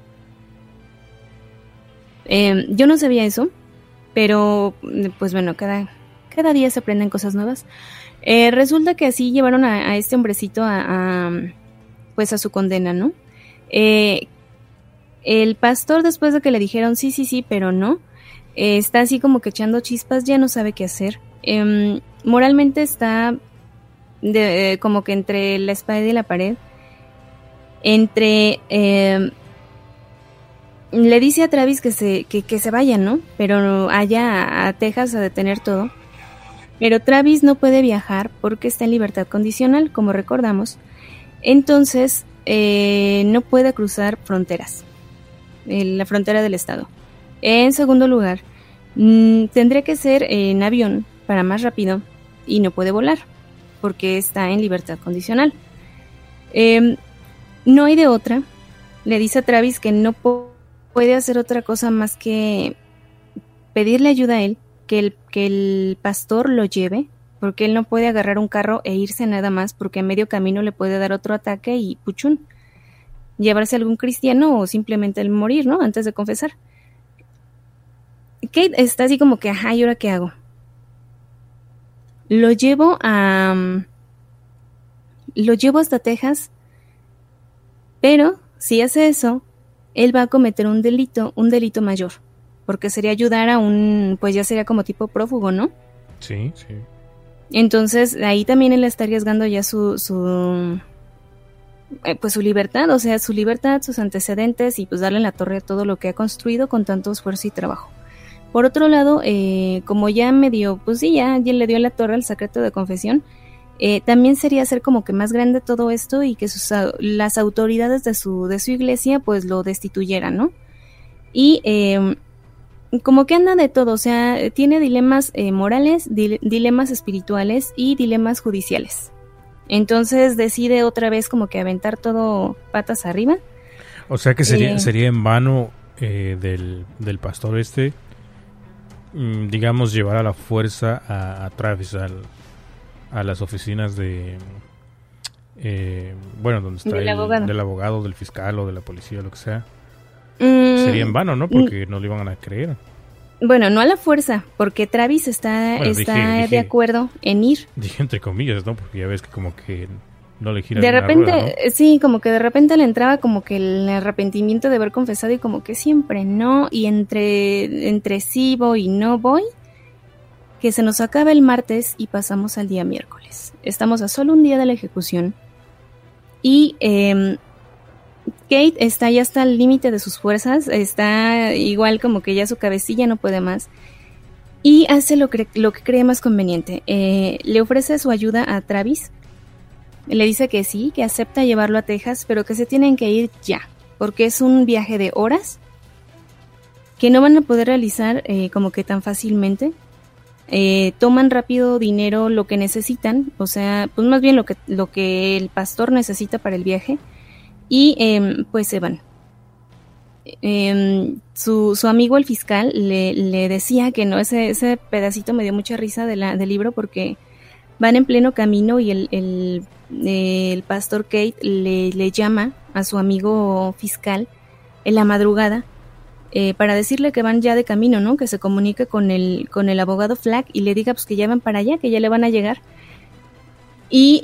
Yo no sabía eso, pero pues bueno, cada día se aprenden cosas nuevas. Resulta que así llevaron a este hombrecito pues a su condena, ¿no? El pastor, después de que le dijeron sí, pero no, está así como que echando chispas, ya no sabe qué hacer. moralmente está como que entre la espada y la pared. Le dice a Travis que se vaya, ¿no? Pero allá a Texas a detener todo. Pero Travis no puede viajar porque está en libertad condicional, como recordamos. Entonces, no puede cruzar fronteras, la frontera del estado. En segundo lugar, tendría que ser en avión para más rápido y no puede volar porque está en libertad condicional. No hay de otra. Le dice a Travis que no puede hacer otra cosa más que pedirle ayuda a él, que el pastor lo lleve, porque él no puede agarrar un carro e irse nada más, porque a medio camino le puede dar otro ataque y puchún, llevarse a algún cristiano o simplemente el morir, ¿no? Antes de confesar. Kate está así como que, ajá, ¿y ahora qué hago? Lo llevo hasta Texas, pero si hace eso, él va a cometer un delito mayor, porque sería ayudar a pues ya sería como tipo prófugo, ¿no? Sí, sí. Entonces, ahí también él está arriesgando ya pues su libertad, o sea, su libertad, sus antecedentes y pues darle en la torre a todo lo que ha construido con tanto esfuerzo y trabajo. Por otro lado, como ya medio, pues sí, ya le dio en la torre al secreto de confesión, también sería hacer como que más grande todo esto y que las autoridades de su iglesia pues lo destituyeran, ¿no? Y como que anda de todo, o sea, tiene dilemas morales, dilemas espirituales y dilemas judiciales. Entonces decide otra vez como que aventar todo patas arriba. O sea que sería en vano del pastor digamos, llevar a la fuerza a Travis a las oficinas de donde está del abogado, del fiscal o de la policía, lo que sea. Sería en vano, ¿no? Porque no le iban a creer. Bueno, no a la fuerza, porque Travis está de acuerdo en ir. Dije entre comillas, ¿no? Porque ya ves que como que no le giran de repente, rueda, ¿no? Sí, como que de repente le entraba como que el arrepentimiento de haber confesado y como que siempre no, y entre sí voy y no voy, que se nos acaba el martes y pasamos al día miércoles. Estamos a solo un día de la ejecución y Kate está ya hasta el límite de sus fuerzas, está igual como que ya su cabecilla no puede más y hace lo que cree más conveniente. Le ofrece su ayuda a Travis, le dice que sí, que acepta llevarlo a Texas, pero que se tienen que ir ya, porque es un viaje de horas que no van a poder realizar como que tan fácilmente. Toman rápido dinero, lo que necesitan, o sea, pues más bien lo que el pastor necesita para el viaje, y pues se van. Su amigo el fiscal le decía que no, ese pedacito me dio mucha risa del libro, porque van en pleno camino y el pastor Kate le llama a su amigo fiscal en la madrugada para decirle que van ya de camino, ¿no? Que se comunique con el abogado Flack y le diga pues que ya van para allá, que ya le van a llegar. Y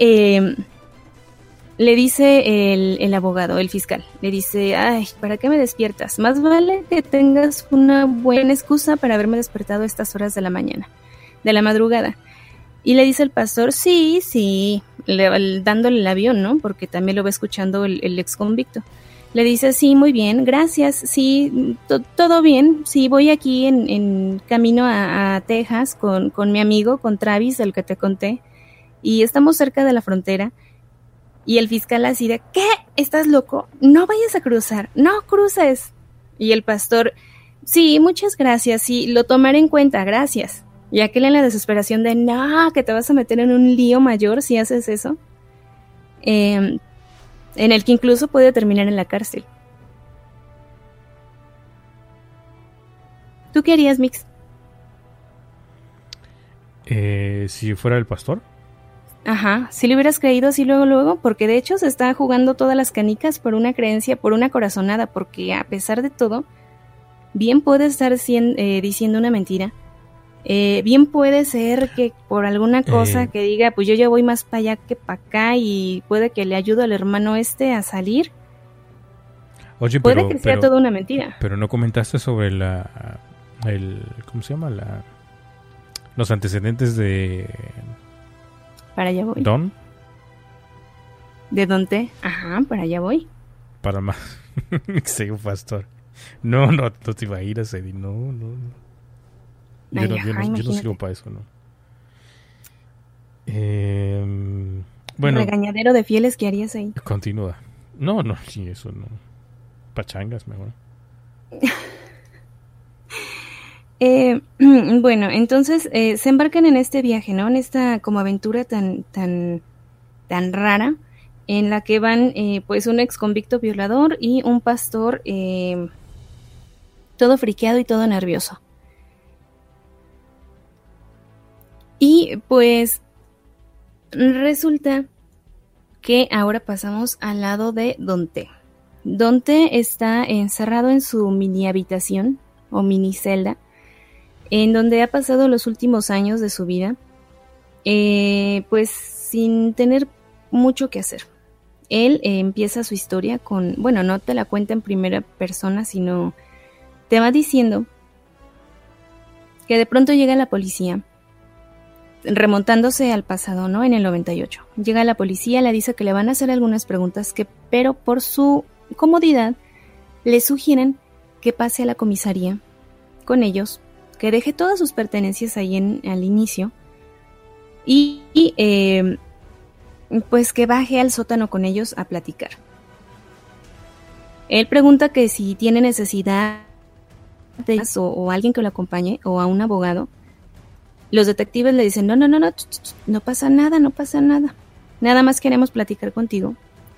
le dice el abogado, el fiscal, le dice, ay, ¿para qué me despiertas? Más vale que tengas una buena excusa para haberme despertado a estas horas de la mañana, de la madrugada. Y le dice el pastor, sí, dándole el avión, ¿no? Porque también lo va escuchando el ex convicto. Le dice, sí, muy bien, gracias, sí, todo bien, sí, voy aquí en camino a Texas con mi amigo, con Travis, del que te conté, y estamos cerca de la frontera. Y el fiscal así de, ¿qué? ¿Estás loco? No vayas a cruzar, no cruces. Y el pastor, sí, muchas gracias, sí, lo tomaré en cuenta, gracias. Y aquel en la desesperación de, no, que te vas a meter en un lío mayor si haces eso. En el que incluso puede terminar en la cárcel. ¿Tú qué harías, Mix? Si fuera el pastor. Ajá, si le hubieras creído así luego, porque de hecho se está jugando todas las canicas por una creencia, por una corazonada, porque a pesar de todo, bien puede estar diciendo una mentira. Bien puede ser que por alguna cosa que diga, pues yo ya voy más para allá que para acá y puede que le ayude al hermano a salir. Oye, puede que sea toda una mentira. Pero no comentaste sobre ¿cómo se llama? los antecedentes de Para allá voy. Don. ¿De dónde? Ajá, para allá voy. Para más. Soy un pastor. No te imaginas, Eddie. No. Yo, Ay, no, ajá, yo no imagínate. sirvo para eso, ¿no? Bueno, Regañadero de fieles que harías ahí. continúa. No, sí, eso no. Pachangas, mejor. Bueno, entonces se embarcan en este viaje, ¿no? En esta como aventura tan rara, en la que van pues un ex convicto violador y un pastor todo friqueado y todo nervioso. Y pues resulta que ahora pasamos al lado de Don T. Don T está encerrado en su mini habitación o mini celda, en donde ha pasado los últimos años de su vida, pues sin tener mucho que hacer. Él empieza su historia con, bueno, no te la cuenta en primera persona, sino te va diciendo que de pronto llega la policía, remontándose al pasado, ¿no? En el 98. Llega la policía, le dice que le van a hacer algunas preguntas, pero por su comodidad le sugieren que pase a la comisaría con ellos, que deje todas sus pertenencias ahí al inicio y pues que baje al sótano con ellos a platicar. Él pregunta que si tiene necesidad de eso, o alguien que lo acompañe o a un abogado. Los detectives le dicen, no pasa nada, nada más queremos platicar contigo.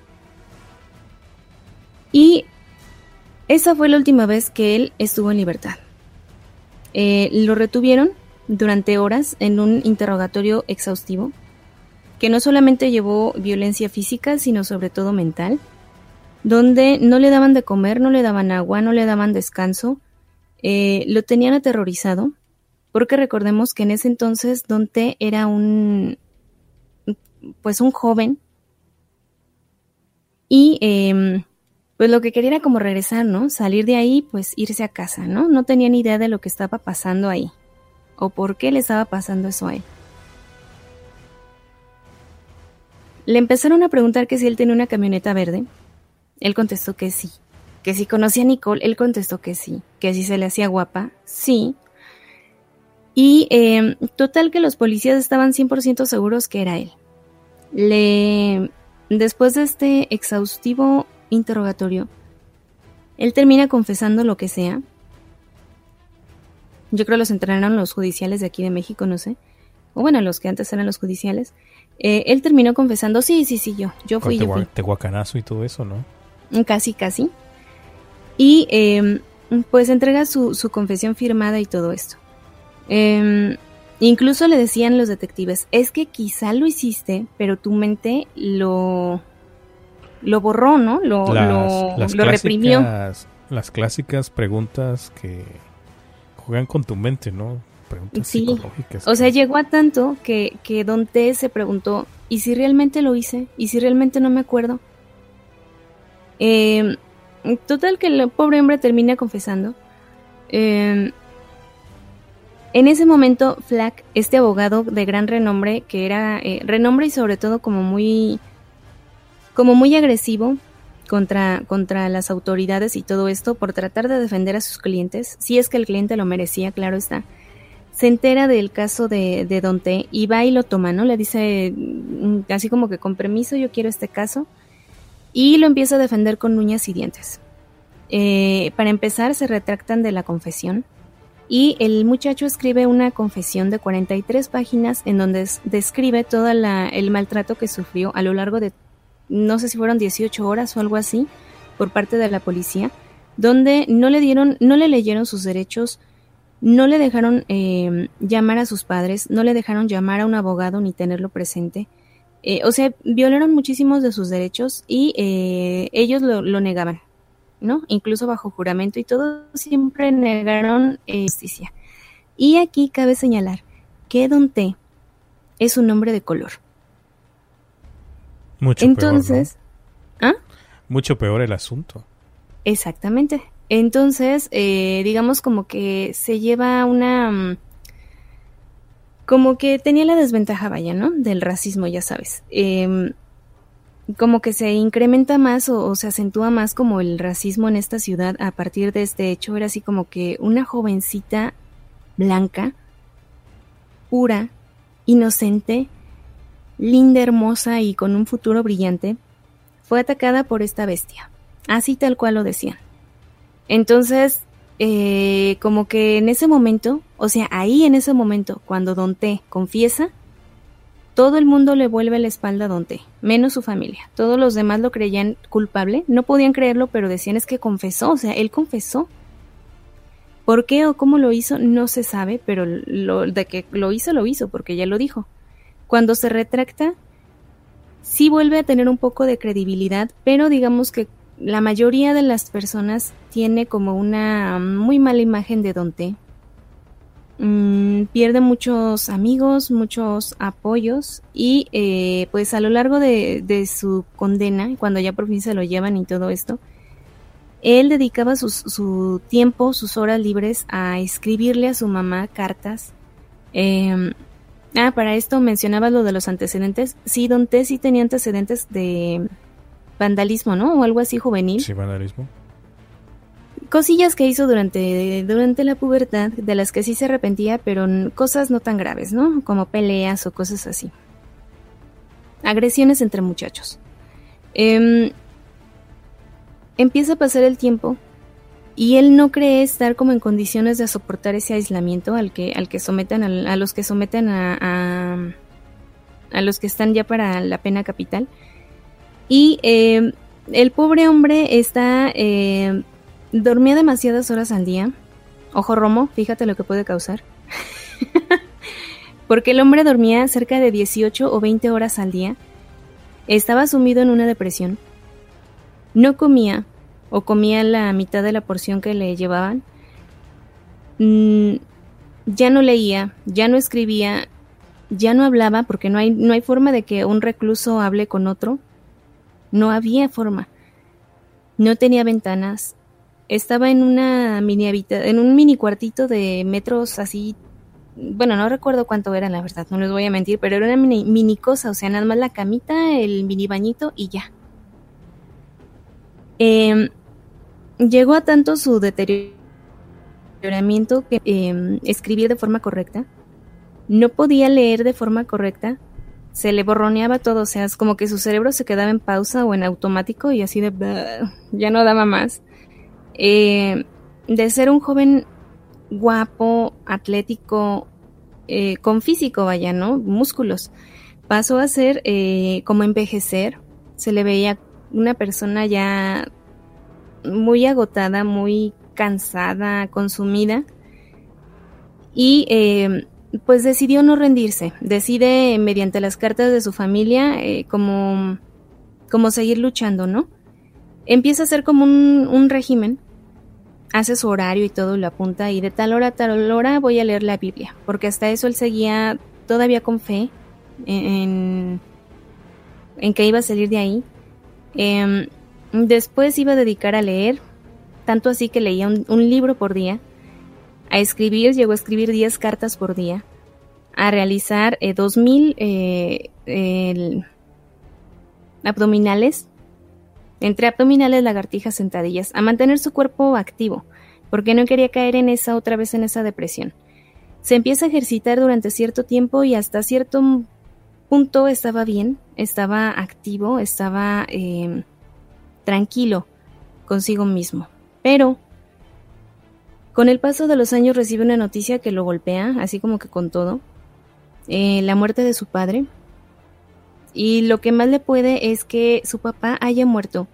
Y esa fue la última vez que él estuvo en libertad. Lo retuvieron durante horas en un interrogatorio exhaustivo, que no solamente llevó violencia física, sino sobre todo mental, donde no le daban de comer, no le daban agua, no le daban descanso, lo tenían aterrorizado, porque recordemos que en ese entonces Don T era un joven, y pues lo que quería era como regresar, ¿no? Salir de ahí, pues irse a casa, ¿no? No tenía ni idea de lo que estaba pasando ahí, o por qué le estaba pasando eso a él. Le empezaron a preguntar que si él tenía una camioneta verde. Él contestó que sí. Que si conocía a Nicole, él contestó que sí. Que si se le hacía guapa, sí. Y total que los policías estaban 100% seguros que era él. Después de este exhaustivo interrogatorio, él termina confesando lo que sea. Yo creo los entrenaron los judiciales de aquí de México, no sé. O bueno, los que antes eran los judiciales. Él terminó confesando, sí, yo fui. Tehuacanazo y todo eso, ¿no? Casi. Y pues entrega su confesión firmada y todo esto. Incluso le decían los detectives, es que quizá lo hiciste, pero tu mente lo borró, ¿no? Lo reprimió. Las clásicas preguntas que juegan con tu mente, ¿no? Preguntas psicológicas. O sea, llegó a tanto que Don T se preguntó, ¿y si realmente lo hice? ¿Y si realmente no me acuerdo? Total que el pobre hombre termina confesando. En ese momento, Flack, este abogado de gran renombre, que era renombre y sobre todo como muy agresivo contra las autoridades y todo esto, por tratar de defender a sus clientes, si es que el cliente lo merecía, claro está, se entera del caso de Don T y va y lo toma, ¿no? Le dice así como que con permiso, yo quiero este caso, y lo empieza a defender con uñas y dientes. Para empezar, se retractan de la confesión. Y el muchacho escribe una confesión de 43 páginas en donde describe todo el maltrato que sufrió a lo largo de, no sé si fueron 18 horas o algo así, por parte de la policía, donde no le leyeron sus derechos, no le dejaron llamar a sus padres, no le dejaron llamar a un abogado ni tenerlo presente. O sea, violaron muchísimos de sus derechos y ellos lo negaban, ¿no? Incluso bajo juramento y todo, siempre negaron justicia. Y aquí cabe señalar que Don T es un hombre de color. Mucho entonces, peor, ¿no? Mucho peor el asunto. Exactamente. Entonces, digamos como que se lleva como que tenía la desventaja, vaya, ¿no? Del racismo, ya sabes. Como que se incrementa más o se acentúa más como el racismo en esta ciudad a partir de este hecho. Era así como que una jovencita blanca, pura, inocente, linda, hermosa y con un futuro brillante, fue atacada por esta bestia. Así tal cual lo decían. Entonces, como que en ese momento, o sea, ahí en ese momento, cuando Don T confiesa, todo el mundo le vuelve la espalda a Don T, menos su familia. Todos los demás lo creían culpable, no podían creerlo, pero decían es que confesó, o sea, él confesó. ¿Por qué o cómo lo hizo? No se sabe, pero de que lo hizo, porque ya lo dijo. Cuando se retracta, sí vuelve a tener un poco de credibilidad, pero digamos que la mayoría de las personas tiene como una muy mala imagen de Don T. Pierde muchos amigos, muchos apoyos y pues a lo largo de su condena, cuando ya por fin se lo llevan y todo esto, él dedicaba su tiempo, sus horas libres a escribirle a su mamá cartas. Para esto mencionaba lo de los antecedentes. Sí, Don T sí tenía antecedentes de vandalismo, ¿no? O algo así juvenil. Sí, vandalismo. Cosillas que hizo durante la pubertad, de las que sí se arrepentía, pero cosas no tan graves, ¿no? Como peleas o cosas así. Agresiones entre muchachos. Empieza a pasar el tiempo y él no cree estar como en condiciones de soportar ese aislamiento al que someten a los que someten a los que están ya para la pena capital. Y el pobre hombre dormía demasiadas horas al día. Ojo Romo, fíjate lo que puede causar. Porque el hombre dormía cerca de 18 o 20 horas al día. Estaba sumido en una depresión. No comía o comía la mitad de la porción que le llevaban. Ya no leía, ya no escribía, ya no hablaba, porque no hay forma de que un recluso hable con otro. No había forma. No tenía ventanas. Estaba en en un mini cuartito de metros así. Bueno, no recuerdo cuánto era, la verdad, no les voy a mentir, pero era una mini cosa, o sea, nada más la camita, el mini bañito y ya. Llegó a tanto su deterioramiento que escribir de forma correcta, no podía leer de forma correcta, se le borroneaba todo, o sea, es como que su cerebro se quedaba en pausa o en automático y así de ya no daba más. De ser un joven guapo, atlético, con físico, vaya, ¿no? Músculos, pasó a ser como envejecer, se le veía una persona ya muy agotada, muy cansada, consumida, y pues decidió no rendirse, decide mediante las cartas de su familia como seguir luchando, ¿no? Empieza a hacer como un régimen, hace su horario y todo, lo apunta, y de tal hora a tal hora voy a leer la Biblia, porque hasta eso él seguía todavía con fe en que iba a salir de ahí. Después iba a dedicar a leer, tanto así que leía un libro por día, a escribir, llegó a escribir 10 cartas por día, a realizar 2000 abdominales, entre abdominales, lagartijas, sentadillas, a mantener su cuerpo activo, porque no quería caer otra vez en esa depresión. Se empieza a ejercitar durante cierto tiempo y hasta cierto punto estaba bien, estaba activo, estaba tranquilo consigo mismo. Pero con el paso de los años recibe una noticia que lo golpea, así como que con todo, la muerte de su padre. Y lo que más le puede es que su papá haya muerto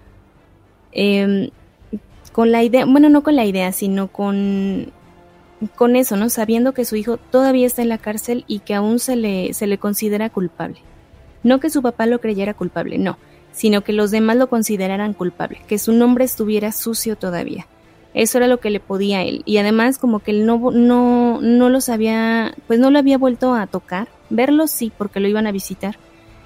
con la idea, bueno, no con la idea, sino con eso, ¿no? Sabiendo que su hijo todavía está en la cárcel y que aún se le considera culpable. No que su papá lo creyera culpable, no, sino que los demás lo consideraran culpable, que su nombre estuviera sucio todavía. Eso era lo que le podía a él. Y además como que él no los había, pues no lo había vuelto a tocar. Verlos sí, porque lo iban a visitar.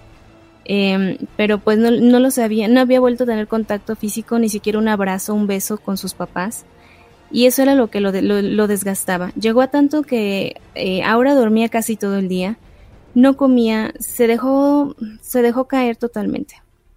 Pero pues no había vuelto a tener contacto físico, ni siquiera un abrazo, un beso con sus papás. y eso era lo que lo desgastaba. Llegó a tanto que Aura dormía casi todo el día, no comía, se dejó caer totalmente.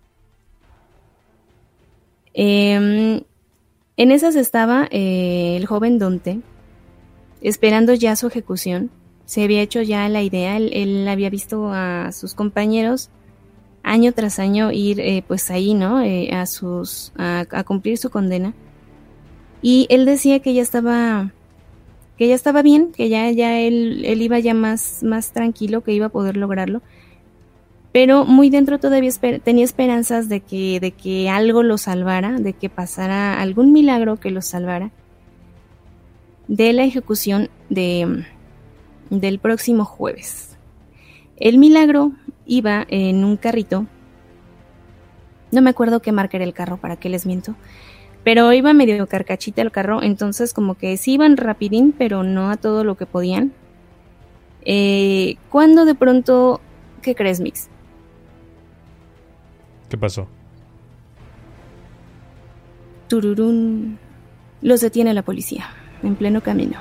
En esas estaba el joven Dante, esperando ya su ejecución. Se había hecho ya la idea, él había visto a sus compañeros año tras año ir pues ahí, ¿no? A cumplir su condena. Y él decía que ya estaba bien, que ya él iba ya más tranquilo, que iba a poder lograrlo. Pero muy dentro todavía tenía esperanzas de que algo lo salvara, de que pasara algún milagro que lo salvara de la ejecución del próximo jueves. El milagro iba en un carrito, no me acuerdo qué marca era el carro, para qué les miento, pero iba medio carcachita el carro, entonces como que sí iban rapidín, pero no a todo lo que podían. Cuando de pronto, ¿qué crees, Mix? ¿Qué pasó? Tururún. Los detiene la policía, en pleno camino.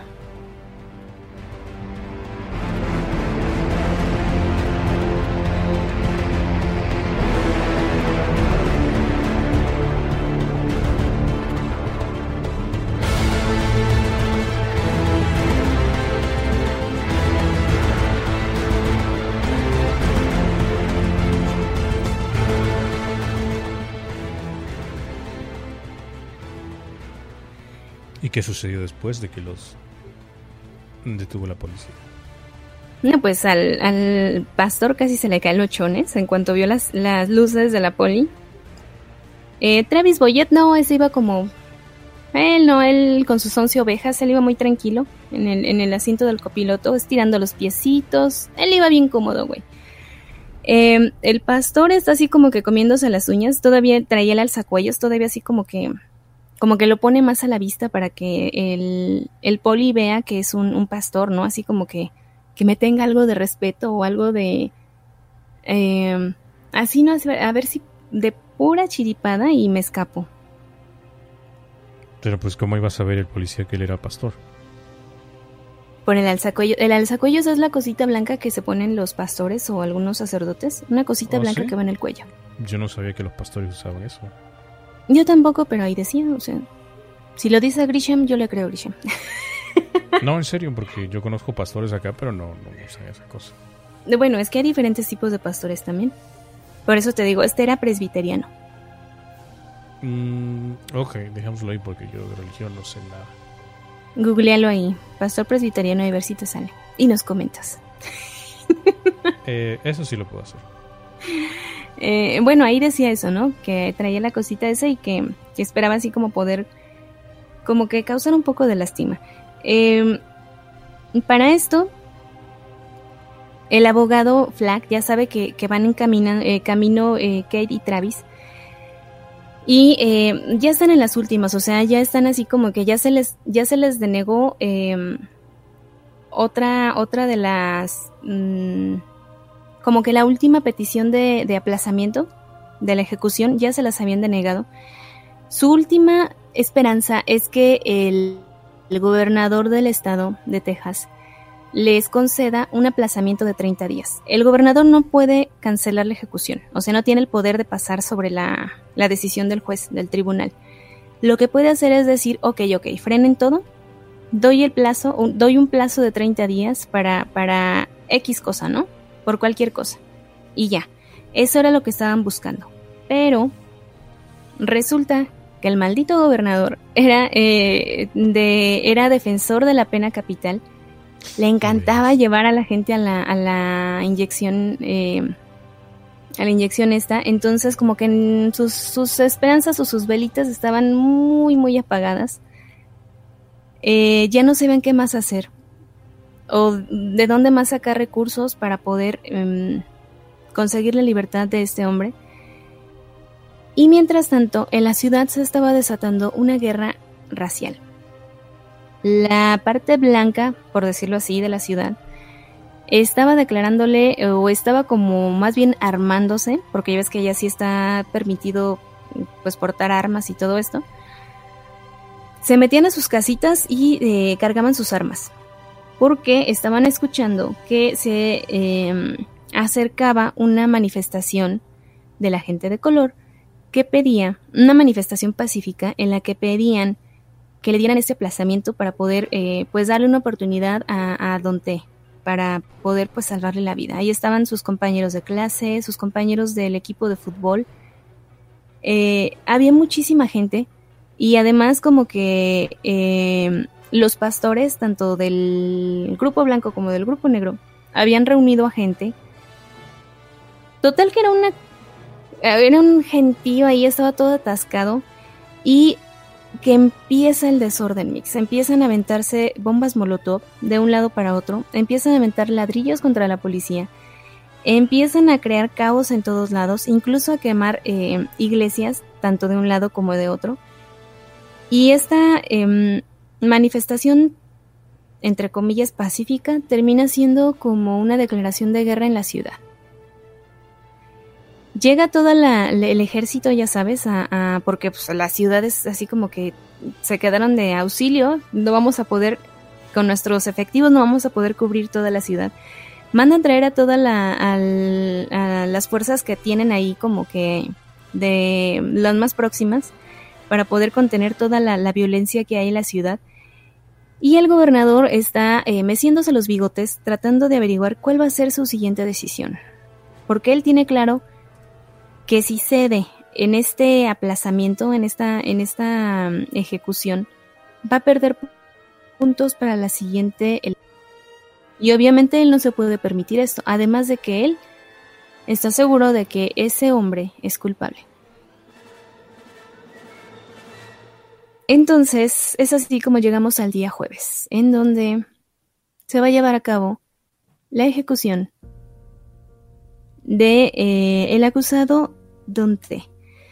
¿Y qué sucedió después de que los detuvo la policía? No, pues al pastor casi se le caen los chones en cuanto vio las luces de la poli. Travis Boyette no, ese iba como... Él con sus 11 ovejas, él iba muy tranquilo en el asiento del copiloto, estirando los piecitos. Él iba bien cómodo, güey. El pastor está así como que comiéndose las uñas, todavía traía el alzacuellos, todavía así como que lo pone más a la vista para que el poli vea que es un pastor, ¿no? Así como que me tenga algo de respeto o algo de... así, ¿no? A ver si de pura chiripada y me escapo. Pero pues, ¿cómo iba a saber el policía que él era pastor? Por el alzacuellos. El alzacuellos es la cosita blanca que se ponen los pastores o algunos sacerdotes. Una cosita blanca, ¿sí?, que va en el cuello. Yo no sabía que los pastores usaban eso. Yo tampoco, pero ahí decía, o sea... Si lo dice Grisham, yo le creo a Grisham. No, en serio, porque yo conozco pastores acá, pero no usan esa cosa. Bueno, es que hay diferentes tipos de pastores también. Por eso te digo, este era presbiteriano. Ok, dejémoslo ahí porque yo de religión no sé nada. Googlealo ahí, pastor presbiteriano, y ver si te sale. Y nos comentas. Eso sí lo puedo hacer. Bueno, ahí decía eso, ¿no? Que traía la cosita esa y que esperaba así como poder... como que causar un poco de lástima. Para esto, el abogado Flack ya sabe que van en camino Kate y Travis. Y ya están en las últimas, o sea, ya están así como que ya se les denegó otra de las... como que la última petición de aplazamiento de la ejecución ya se las habían denegado. Su última esperanza es que el gobernador del estado de Texas les conceda un aplazamiento de 30 días. El gobernador no puede cancelar la ejecución, o sea, no tiene el poder de pasar sobre la decisión del juez, del tribunal. Lo que puede hacer es decir, ok, frenen todo, doy un plazo de 30 días para X cosa, ¿no? Por cualquier cosa. Y ya, eso era lo que estaban buscando. Pero resulta que el maldito gobernador era defensor de la pena capital. Le encantaba llevar a la gente a la inyección, esta. Entonces, como que sus esperanzas o sus velitas estaban muy, muy apagadas. Ya no sabían qué más hacer o de dónde más sacar recursos para poder conseguir la libertad de este hombre. Y mientras tanto, en la ciudad se estaba desatando una guerra racial. La parte blanca, por decirlo así, de la ciudad, estaba declarándole, o estaba como más bien armándose, porque ya ves que ya sí está permitido pues portar armas y todo esto. se metían a sus casitas y cargaban sus armas, porque estaban escuchando que se acercaba una manifestación de la gente de color que pedía, una manifestación pacífica en la que pedían que le dieran ese aplazamiento para poder pues darle una oportunidad a Don T, para poder pues salvarle la vida. Ahí estaban sus compañeros de clase, sus compañeros del equipo de fútbol. Había muchísima gente y además como que los pastores, tanto del grupo blanco como del grupo negro, habían reunido a gente. Total que era un gentío ahí, estaba todo atascado y que empieza el desorden, Mix. Empiezan a aventarse bombas molotov de un lado para otro, empiezan a aventar ladrillos contra la policía, empiezan a crear caos en todos lados, incluso a quemar iglesias, tanto de un lado como de otro. Y esta manifestación, entre comillas, pacífica, termina siendo como una declaración de guerra en la ciudad. Llega todo el ejército, ya sabes, porque pues, las ciudades así como que se quedaron de auxilio, no vamos a poder, con nuestros efectivos no vamos a poder cubrir toda la ciudad. Mandan traer a todas las fuerzas que tienen ahí como que de las más próximas para poder contener toda la violencia que hay en la ciudad. Y el gobernador está meciéndose los bigotes tratando de averiguar cuál va a ser su siguiente decisión. Porque él tiene claro que si cede en este aplazamiento, en esta ejecución, va a perder puntos para la siguiente elección. Y obviamente él no se puede permitir esto, además de que él está seguro de que ese hombre es culpable. Entonces, es así como llegamos al día jueves, en donde se va a llevar a cabo la ejecución de el acusado Don T.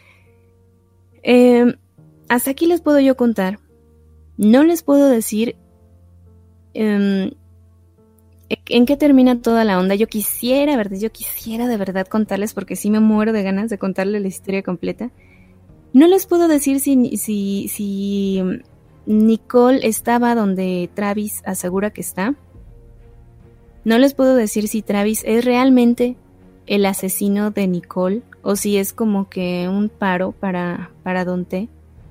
Hasta aquí les puedo yo contar. No les puedo decir en qué termina toda la onda. Yo quisiera de verdad contarles, porque sí me muero de ganas de contarles la historia completa. No les puedo decir si Nicole estaba donde Travis asegura que está. No les puedo decir si Travis es realmente el asesino de Nicole o si es como que un paro para Don T.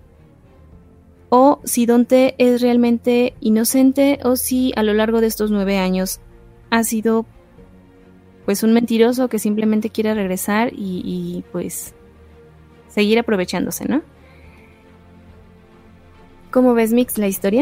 O si Don T es realmente inocente o si a lo largo de estos 9 años ha sido pues un mentiroso que simplemente quiere regresar y pues seguir aprovechándose, ¿no? ¿Cómo ves, Mix, la historia?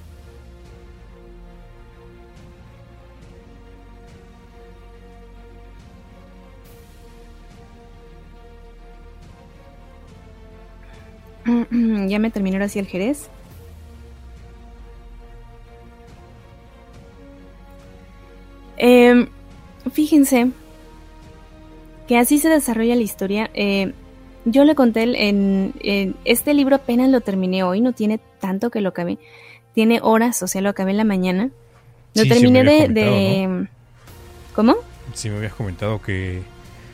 Ya me terminó ahora sí el Jerez. Fíjense que así se desarrolla la historia. Yo le conté en este libro, apenas lo terminé hoy, no tiene tanto que lo acabé. Tiene horas, o sea, lo acabé en la mañana. Lo terminé ¿no? ¿Cómo? Sí, me habías comentado que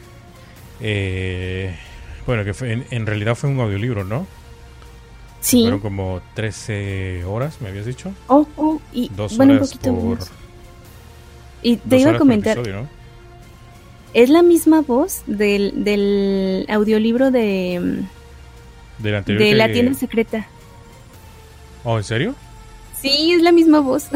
bueno, que en realidad fue un audiolibro, ¿no? Sí. Fueron como 13 horas, me habías dicho. Y 2 bueno, horas un poquito por... menos. Y te iba a comentar, episodio, ¿no? Es la misma voz del audiolibro de La tienda secreta. ¿Oh, en serio? Sí, es la misma voz.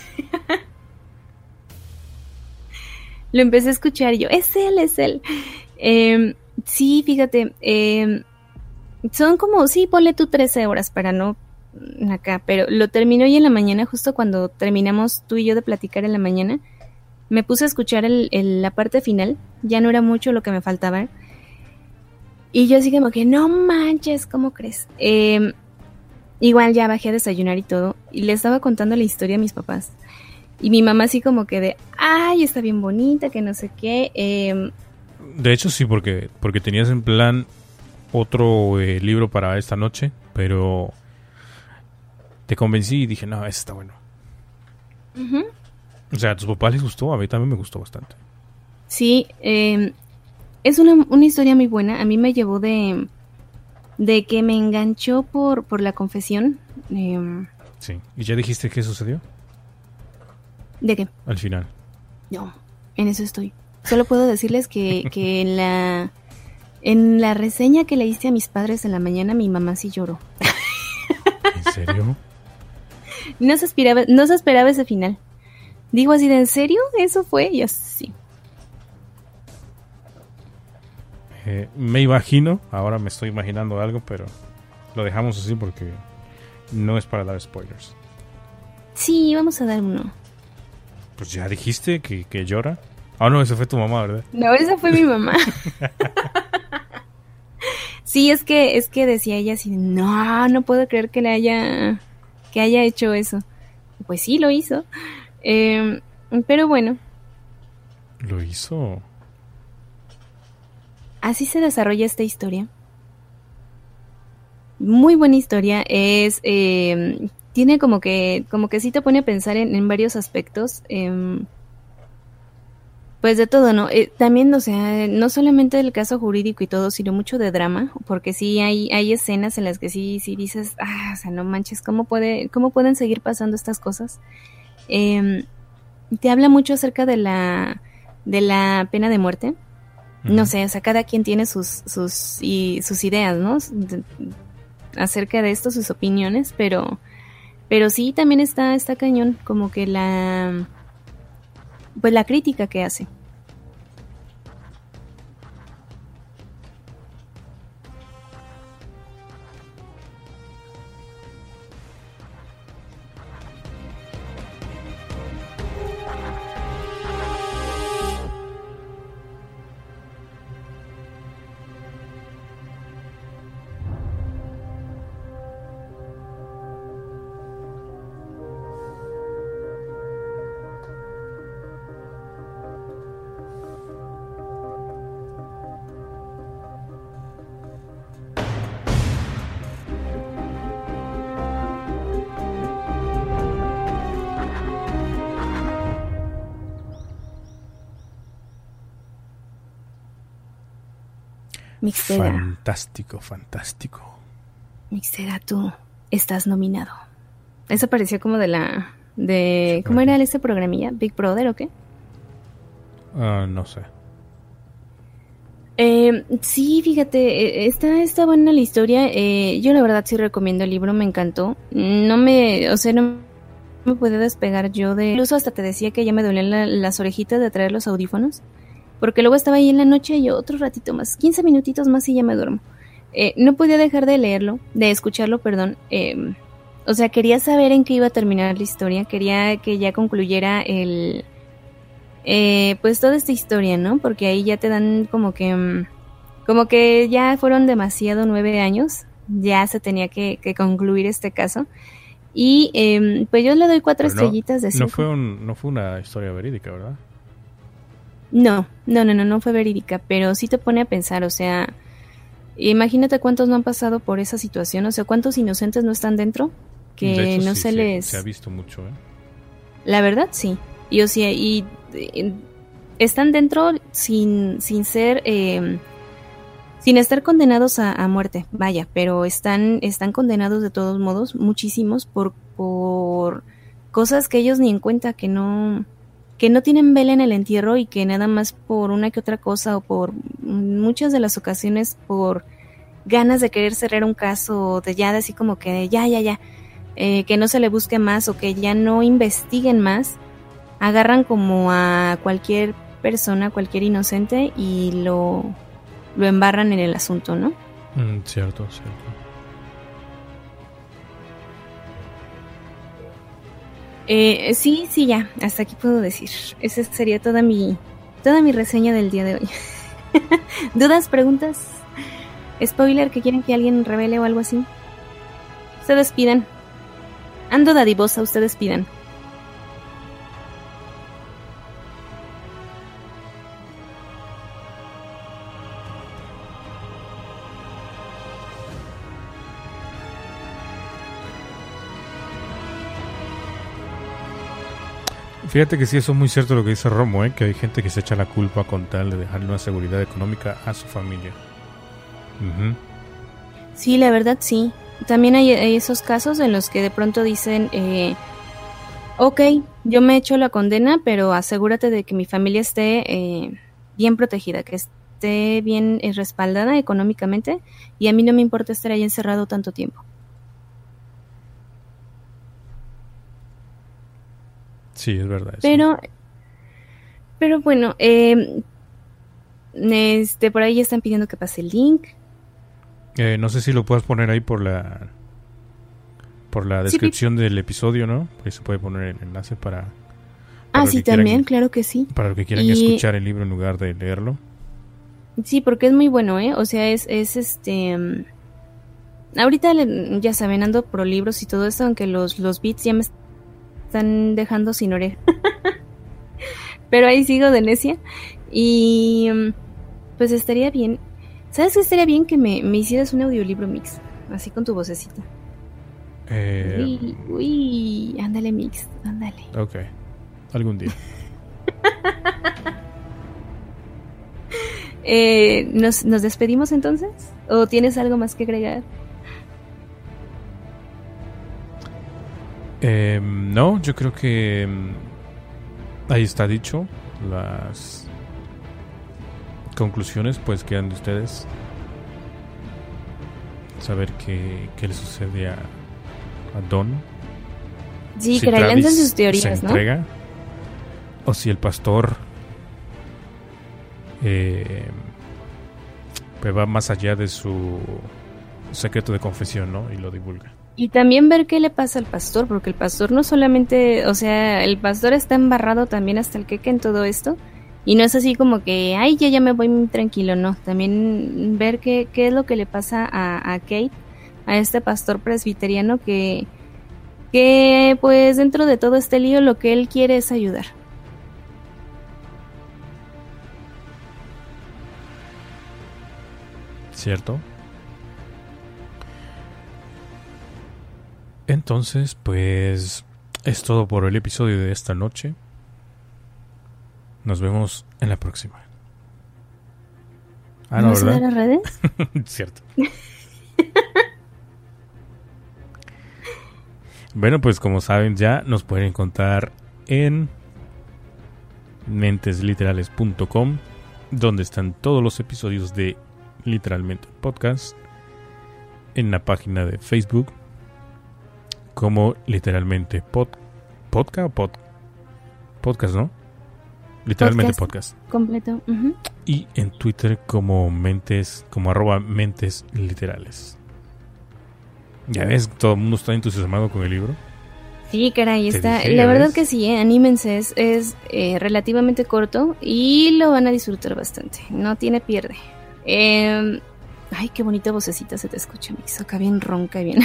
Lo empecé a escuchar y yo, es él. Sí, fíjate, son como, sí, ponle tú 13 horas para no acá, pero lo terminó hoy en la mañana, justo cuando terminamos tú y yo de platicar en la mañana. Me puse a escuchar la parte final, ya no era mucho lo que me faltaba. Y yo así como que, no manches, ¿cómo crees? Igual ya bajé a desayunar y todo, y le estaba contando la historia a mis papás. Y mi mamá así como que ay, está bien bonita, que no sé qué. De hecho sí, porque tenías en plan otro libro para esta noche, pero te convencí y dije, no, ese está bueno. Uh-huh. O sea, a tus papás les gustó, a mí también me gustó bastante. Sí, es una historia muy buena. A mí me llevó de de que me enganchó por la confesión. Sí. ¿Y ya dijiste qué sucedió? ¿De qué? Al final. No, en eso estoy. Solo puedo decirles que en la reseña que le hice a mis padres en la mañana, mi mamá sí lloró. ¿En serio? No se esperaba ese final. Digo así de, ¿en serio? ¿Eso fue? Y yo, sí. Me imagino, ahora me estoy imaginando algo, pero lo dejamos así porque no es para dar spoilers. Sí, vamos a dar uno. Pues ya dijiste que llora. Ah, no, esa fue tu mamá, ¿verdad? No, esa fue mi mamá. Sí, es que decía ella así, no puedo creer que haya hecho eso. Pues sí, lo hizo. Pero bueno. ¿Lo hizo? Así se desarrolla esta historia. Muy buena historia. Tiene como que sí te pone a pensar en varios aspectos. Pues de todo, ¿no? También, o sea, no solamente el caso jurídico y todo, sino mucho de drama, porque sí hay escenas en las que sí dices, o sea, no manches, ¿cómo pueden seguir pasando estas cosas? Te habla mucho acerca de la pena de muerte. No sé, o sea, cada quien tiene sus ideas, ¿no? Acerca de esto, sus opiniones, pero sí también está cañón, como que la crítica que hace. Mixtega. Fantástico. Mixtega, tú estás nominado. Eso pareció como de ¿cómo era ese programilla? ¿Big Brother o qué? No sé. Sí, fíjate, está buena la historia. Yo la verdad sí recomiendo el libro, me encantó. No me pude despegar yo de... Incluso hasta te decía que ya me dolían las orejitas de traer los audífonos. Porque luego estaba ahí en la noche y yo otro ratito más, 15 minutitos más y ya me duermo. No podía dejar de escucharlo, perdón. O sea, quería saber en qué iba a terminar la historia. Quería que ya concluyera pues toda esta historia, ¿no? Porque ahí ya te dan como que ya fueron demasiado 9 años. Ya se tenía que concluir este caso. Y pues yo le doy 4 estrellitas de 5. No fue una historia verídica, ¿verdad? No fue verídica, pero sí te pone a pensar, o sea, imagínate cuántos no han pasado por esa situación, o sea, cuántos inocentes no están dentro, que de hecho, no sí, se les... Se ha visto mucho, ¿eh? La verdad, sí. Y o sea, están dentro sin ser, sin estar condenados a muerte, vaya, pero están condenados de todos modos, muchísimos, por cosas que ellos ni en cuenta, que no tienen vela en el entierro y que nada más por una que otra cosa o por muchas de las ocasiones por ganas de querer cerrar un caso, de ya de así como que ya, que no se le busque más o que ya no investiguen más, agarran como a cualquier persona, cualquier inocente y lo embarran en el asunto, ¿no? Cierto. Sí, ya, hasta aquí puedo decir. Esa sería toda mi reseña del día de hoy. ¿Dudas, preguntas? ¿Spoiler que quieren que alguien revele o algo así? Ustedes pidan. Ando dadivosa, ustedes pidan. Fíjate que sí, eso es muy cierto lo que dice Romo, que hay gente que se echa la culpa con tal de dejarle una seguridad económica a su familia. Sí, la verdad sí. También hay esos casos en los que de pronto dicen, ok, yo me echo la condena, pero asegúrate de que mi familia esté bien protegida, que esté bien respaldada económicamente, y a mí no me importa estar ahí encerrado tanto tiempo. Sí, es verdad. Pero bueno, por ahí están pidiendo que pase el link. No sé si lo puedas poner ahí por la descripción del episodio, ¿no? Ahí se puede poner el enlace para sí, también, claro que sí. Para los que quieran escuchar el libro en lugar de leerlo. Sí, porque es muy bueno, ¿eh? O sea, es ahorita ya saben, ando pro libros y todo esto, aunque los beats ya me están dejando sin oreja. Pero ahí sigo de necia. Y pues estaría bien. ¿Sabes qué estaría bien? Que me hicieras un audiolibro, Mix. Así con tu vocecita. Uy, ándale, Mix, ándale. Ok, algún día. ¿Nos despedimos entonces? ¿O tienes algo más que agregar? No, yo creo que ahí está dicho. Las conclusiones pues quedan de ustedes. Saber qué le sucede a Don. Sí, si que lancen sus teorías, se entrega, o si el pastor pues va más allá de su secreto de confesión, ¿no? Y lo divulga. Y también ver qué le pasa al pastor, porque el pastor no solamente, o sea, el pastor está embarrado también hasta el queque en todo esto, y no es así como que, ay, ya me voy muy tranquilo, no. También ver qué es lo que le pasa a Kate, a este pastor presbiteriano que pues dentro de todo este lío lo que él quiere es ayudar. ¿Cierto? Entonces, pues es todo por el episodio de esta noche. Nos vemos en la próxima. ¿No, ¿verdad? ¿De las redes? Cierto. Bueno, pues como saben ya nos pueden encontrar en mentesliterales.com, donde están todos los episodios de Literalmente Podcast, en la página de Facebook como Literalmente Podcast, ¿no? Literalmente Podcast. Completo. Y en Twitter como @mentes literales. Ya ves, todo el mundo está entusiasmado con el libro. Sí, caray, está. La verdad que sí, anímense, es relativamente corto y lo van a disfrutar bastante. No tiene pierde. Ay, qué bonita vocecita se te escucha, Mix. Acá bien ronca y bien.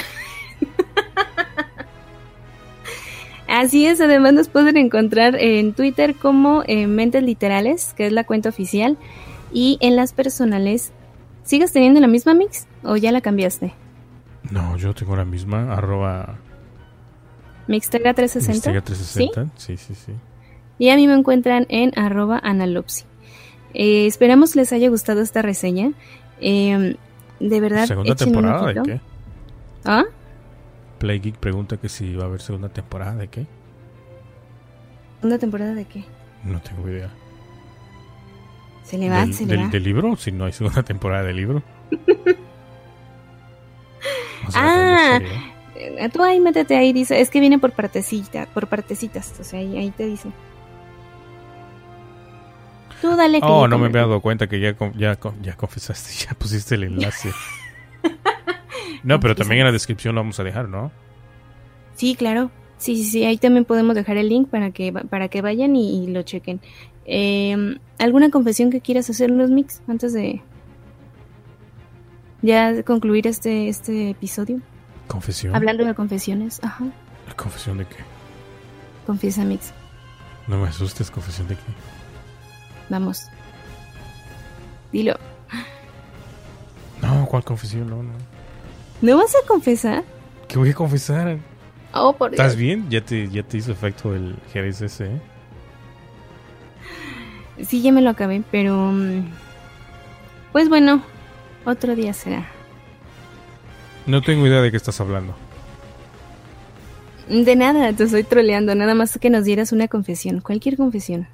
Así es, además nos pueden encontrar en Twitter como Mentes Literales, que es la cuenta oficial, y en las personales. ¿Sigues teniendo la misma, Mix? ¿O ya la cambiaste? No, yo tengo la misma, Mixtega360. Mixtega360, sí. Y a mí me encuentran en @analopsi. Esperamos les haya gustado esta reseña. De verdad, ¿segunda temporada de qué? ¿Ah? Playgeek pregunta que si va a haber segunda temporada de qué. ¿Segunda temporada de qué? No tengo idea. Se le va. ¿Del libro? Si no hay segunda temporada del libro. Tú ahí métete ahí, dice, es que viene por partecitas, o sea, ahí te dice. Tú dale clic. No me había dado cuenta que ya confesaste, ya pusiste el enlace. No, pero también en la descripción lo vamos a dejar, ¿no? Sí, claro. Sí, ahí también podemos dejar el link para que vayan y lo chequen. ¿Alguna confesión que quieras hacernos, Mix, antes de ya concluir este episodio? ¿Confesión? Hablando de confesiones, ajá. ¿Confesión de qué? Confiesa, Mix. No me asustes, ¿confesión de qué? Vamos. Dilo. No, ¿cuál confesión? No. ¿No vas a confesar? ¿Qué voy a confesar? Oh, por Dios. ¿Estás bien? Ya te hizo efecto el GRSS, ¿eh? Sí, ya me lo acabé, pero pues bueno, otro día será. No tengo idea de qué estás hablando. De nada, te estoy troleando. Nada más que nos dieras una confesión. Cualquier confesión.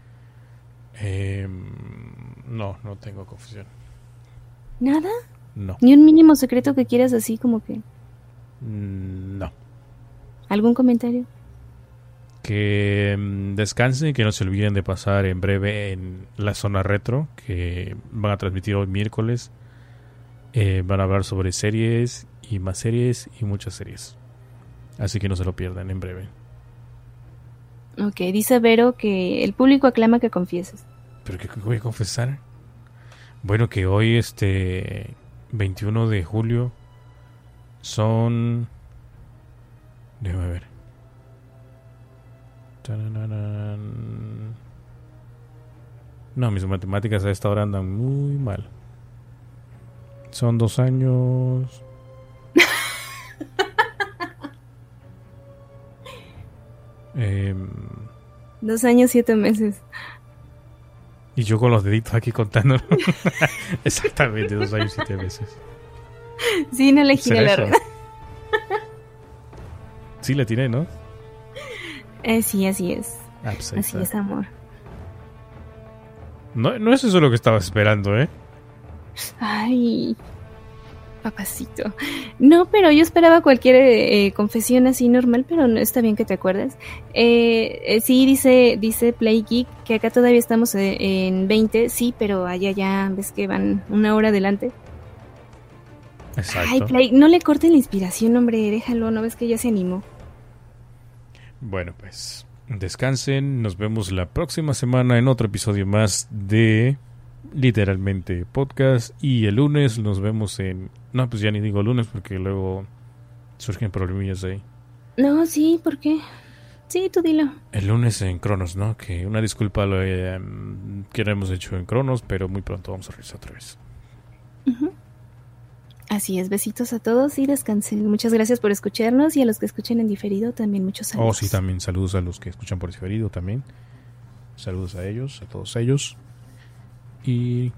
No tengo confesión. ¿Nada? No. ¿Ni un mínimo secreto que quieras así como que? No. ¿Algún comentario? Que descansen y que no se olviden de pasar en breve en la zona retro, que van a transmitir hoy miércoles. Van a hablar sobre series y más series y muchas series. Así que no se lo pierdan en breve. Ok, dice Vero que el público aclama que confieses. ¿Pero qué voy a confesar? Bueno, que hoy 21 de julio son... Déjame ver. No, mis matemáticas a esta hora andan muy mal. Son 2 años. 2 años, 7 meses. Y yo con los deditos aquí contando. Exactamente, 2 años, 7 meses. Sí, no le giré la rueda. Sí, la tiré, ¿no? Sí, así es. Pues así es, amor. No es eso lo que estaba esperando, ¿eh? Ay, papacito. No, pero yo esperaba cualquier confesión así normal, pero no, está bien que te acuerdes. Sí, dice Play Geek que acá todavía estamos en 20, sí, pero allá ya ves que van 1 hora adelante. Exacto. Ay, Play, no le corten la inspiración, hombre, déjalo, ¿no ves que ya se animó? Bueno, pues descansen, nos vemos la próxima semana en otro episodio más de Literalmente Podcast, y el lunes nos vemos en... No, pues ya ni digo lunes porque luego surgen problemillas ahí. No, sí, ¿por qué? Sí, tú dilo. El lunes en Cronos, ¿no? Que una disculpa lo que no hemos hecho en Cronos, pero muy pronto vamos a revisar otra vez. Uh-huh. Así es, besitos a todos y descansen. Muchas gracias por escucharnos, y a los que escuchen en diferido también muchos saludos. Oh, sí, también saludos a los que escuchan por diferido también. Saludos a ellos, a todos ellos. Y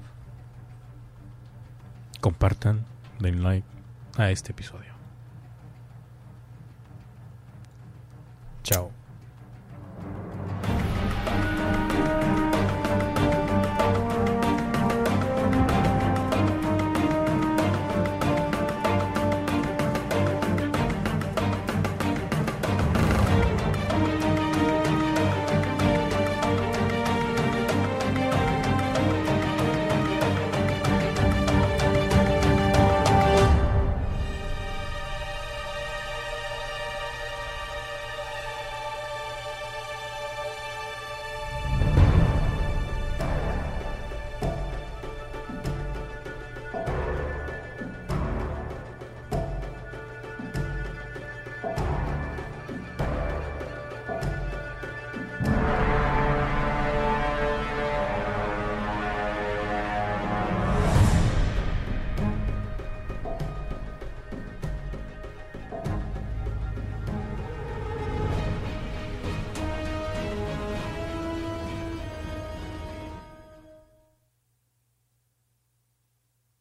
compartan, den like a este episodio. Chao.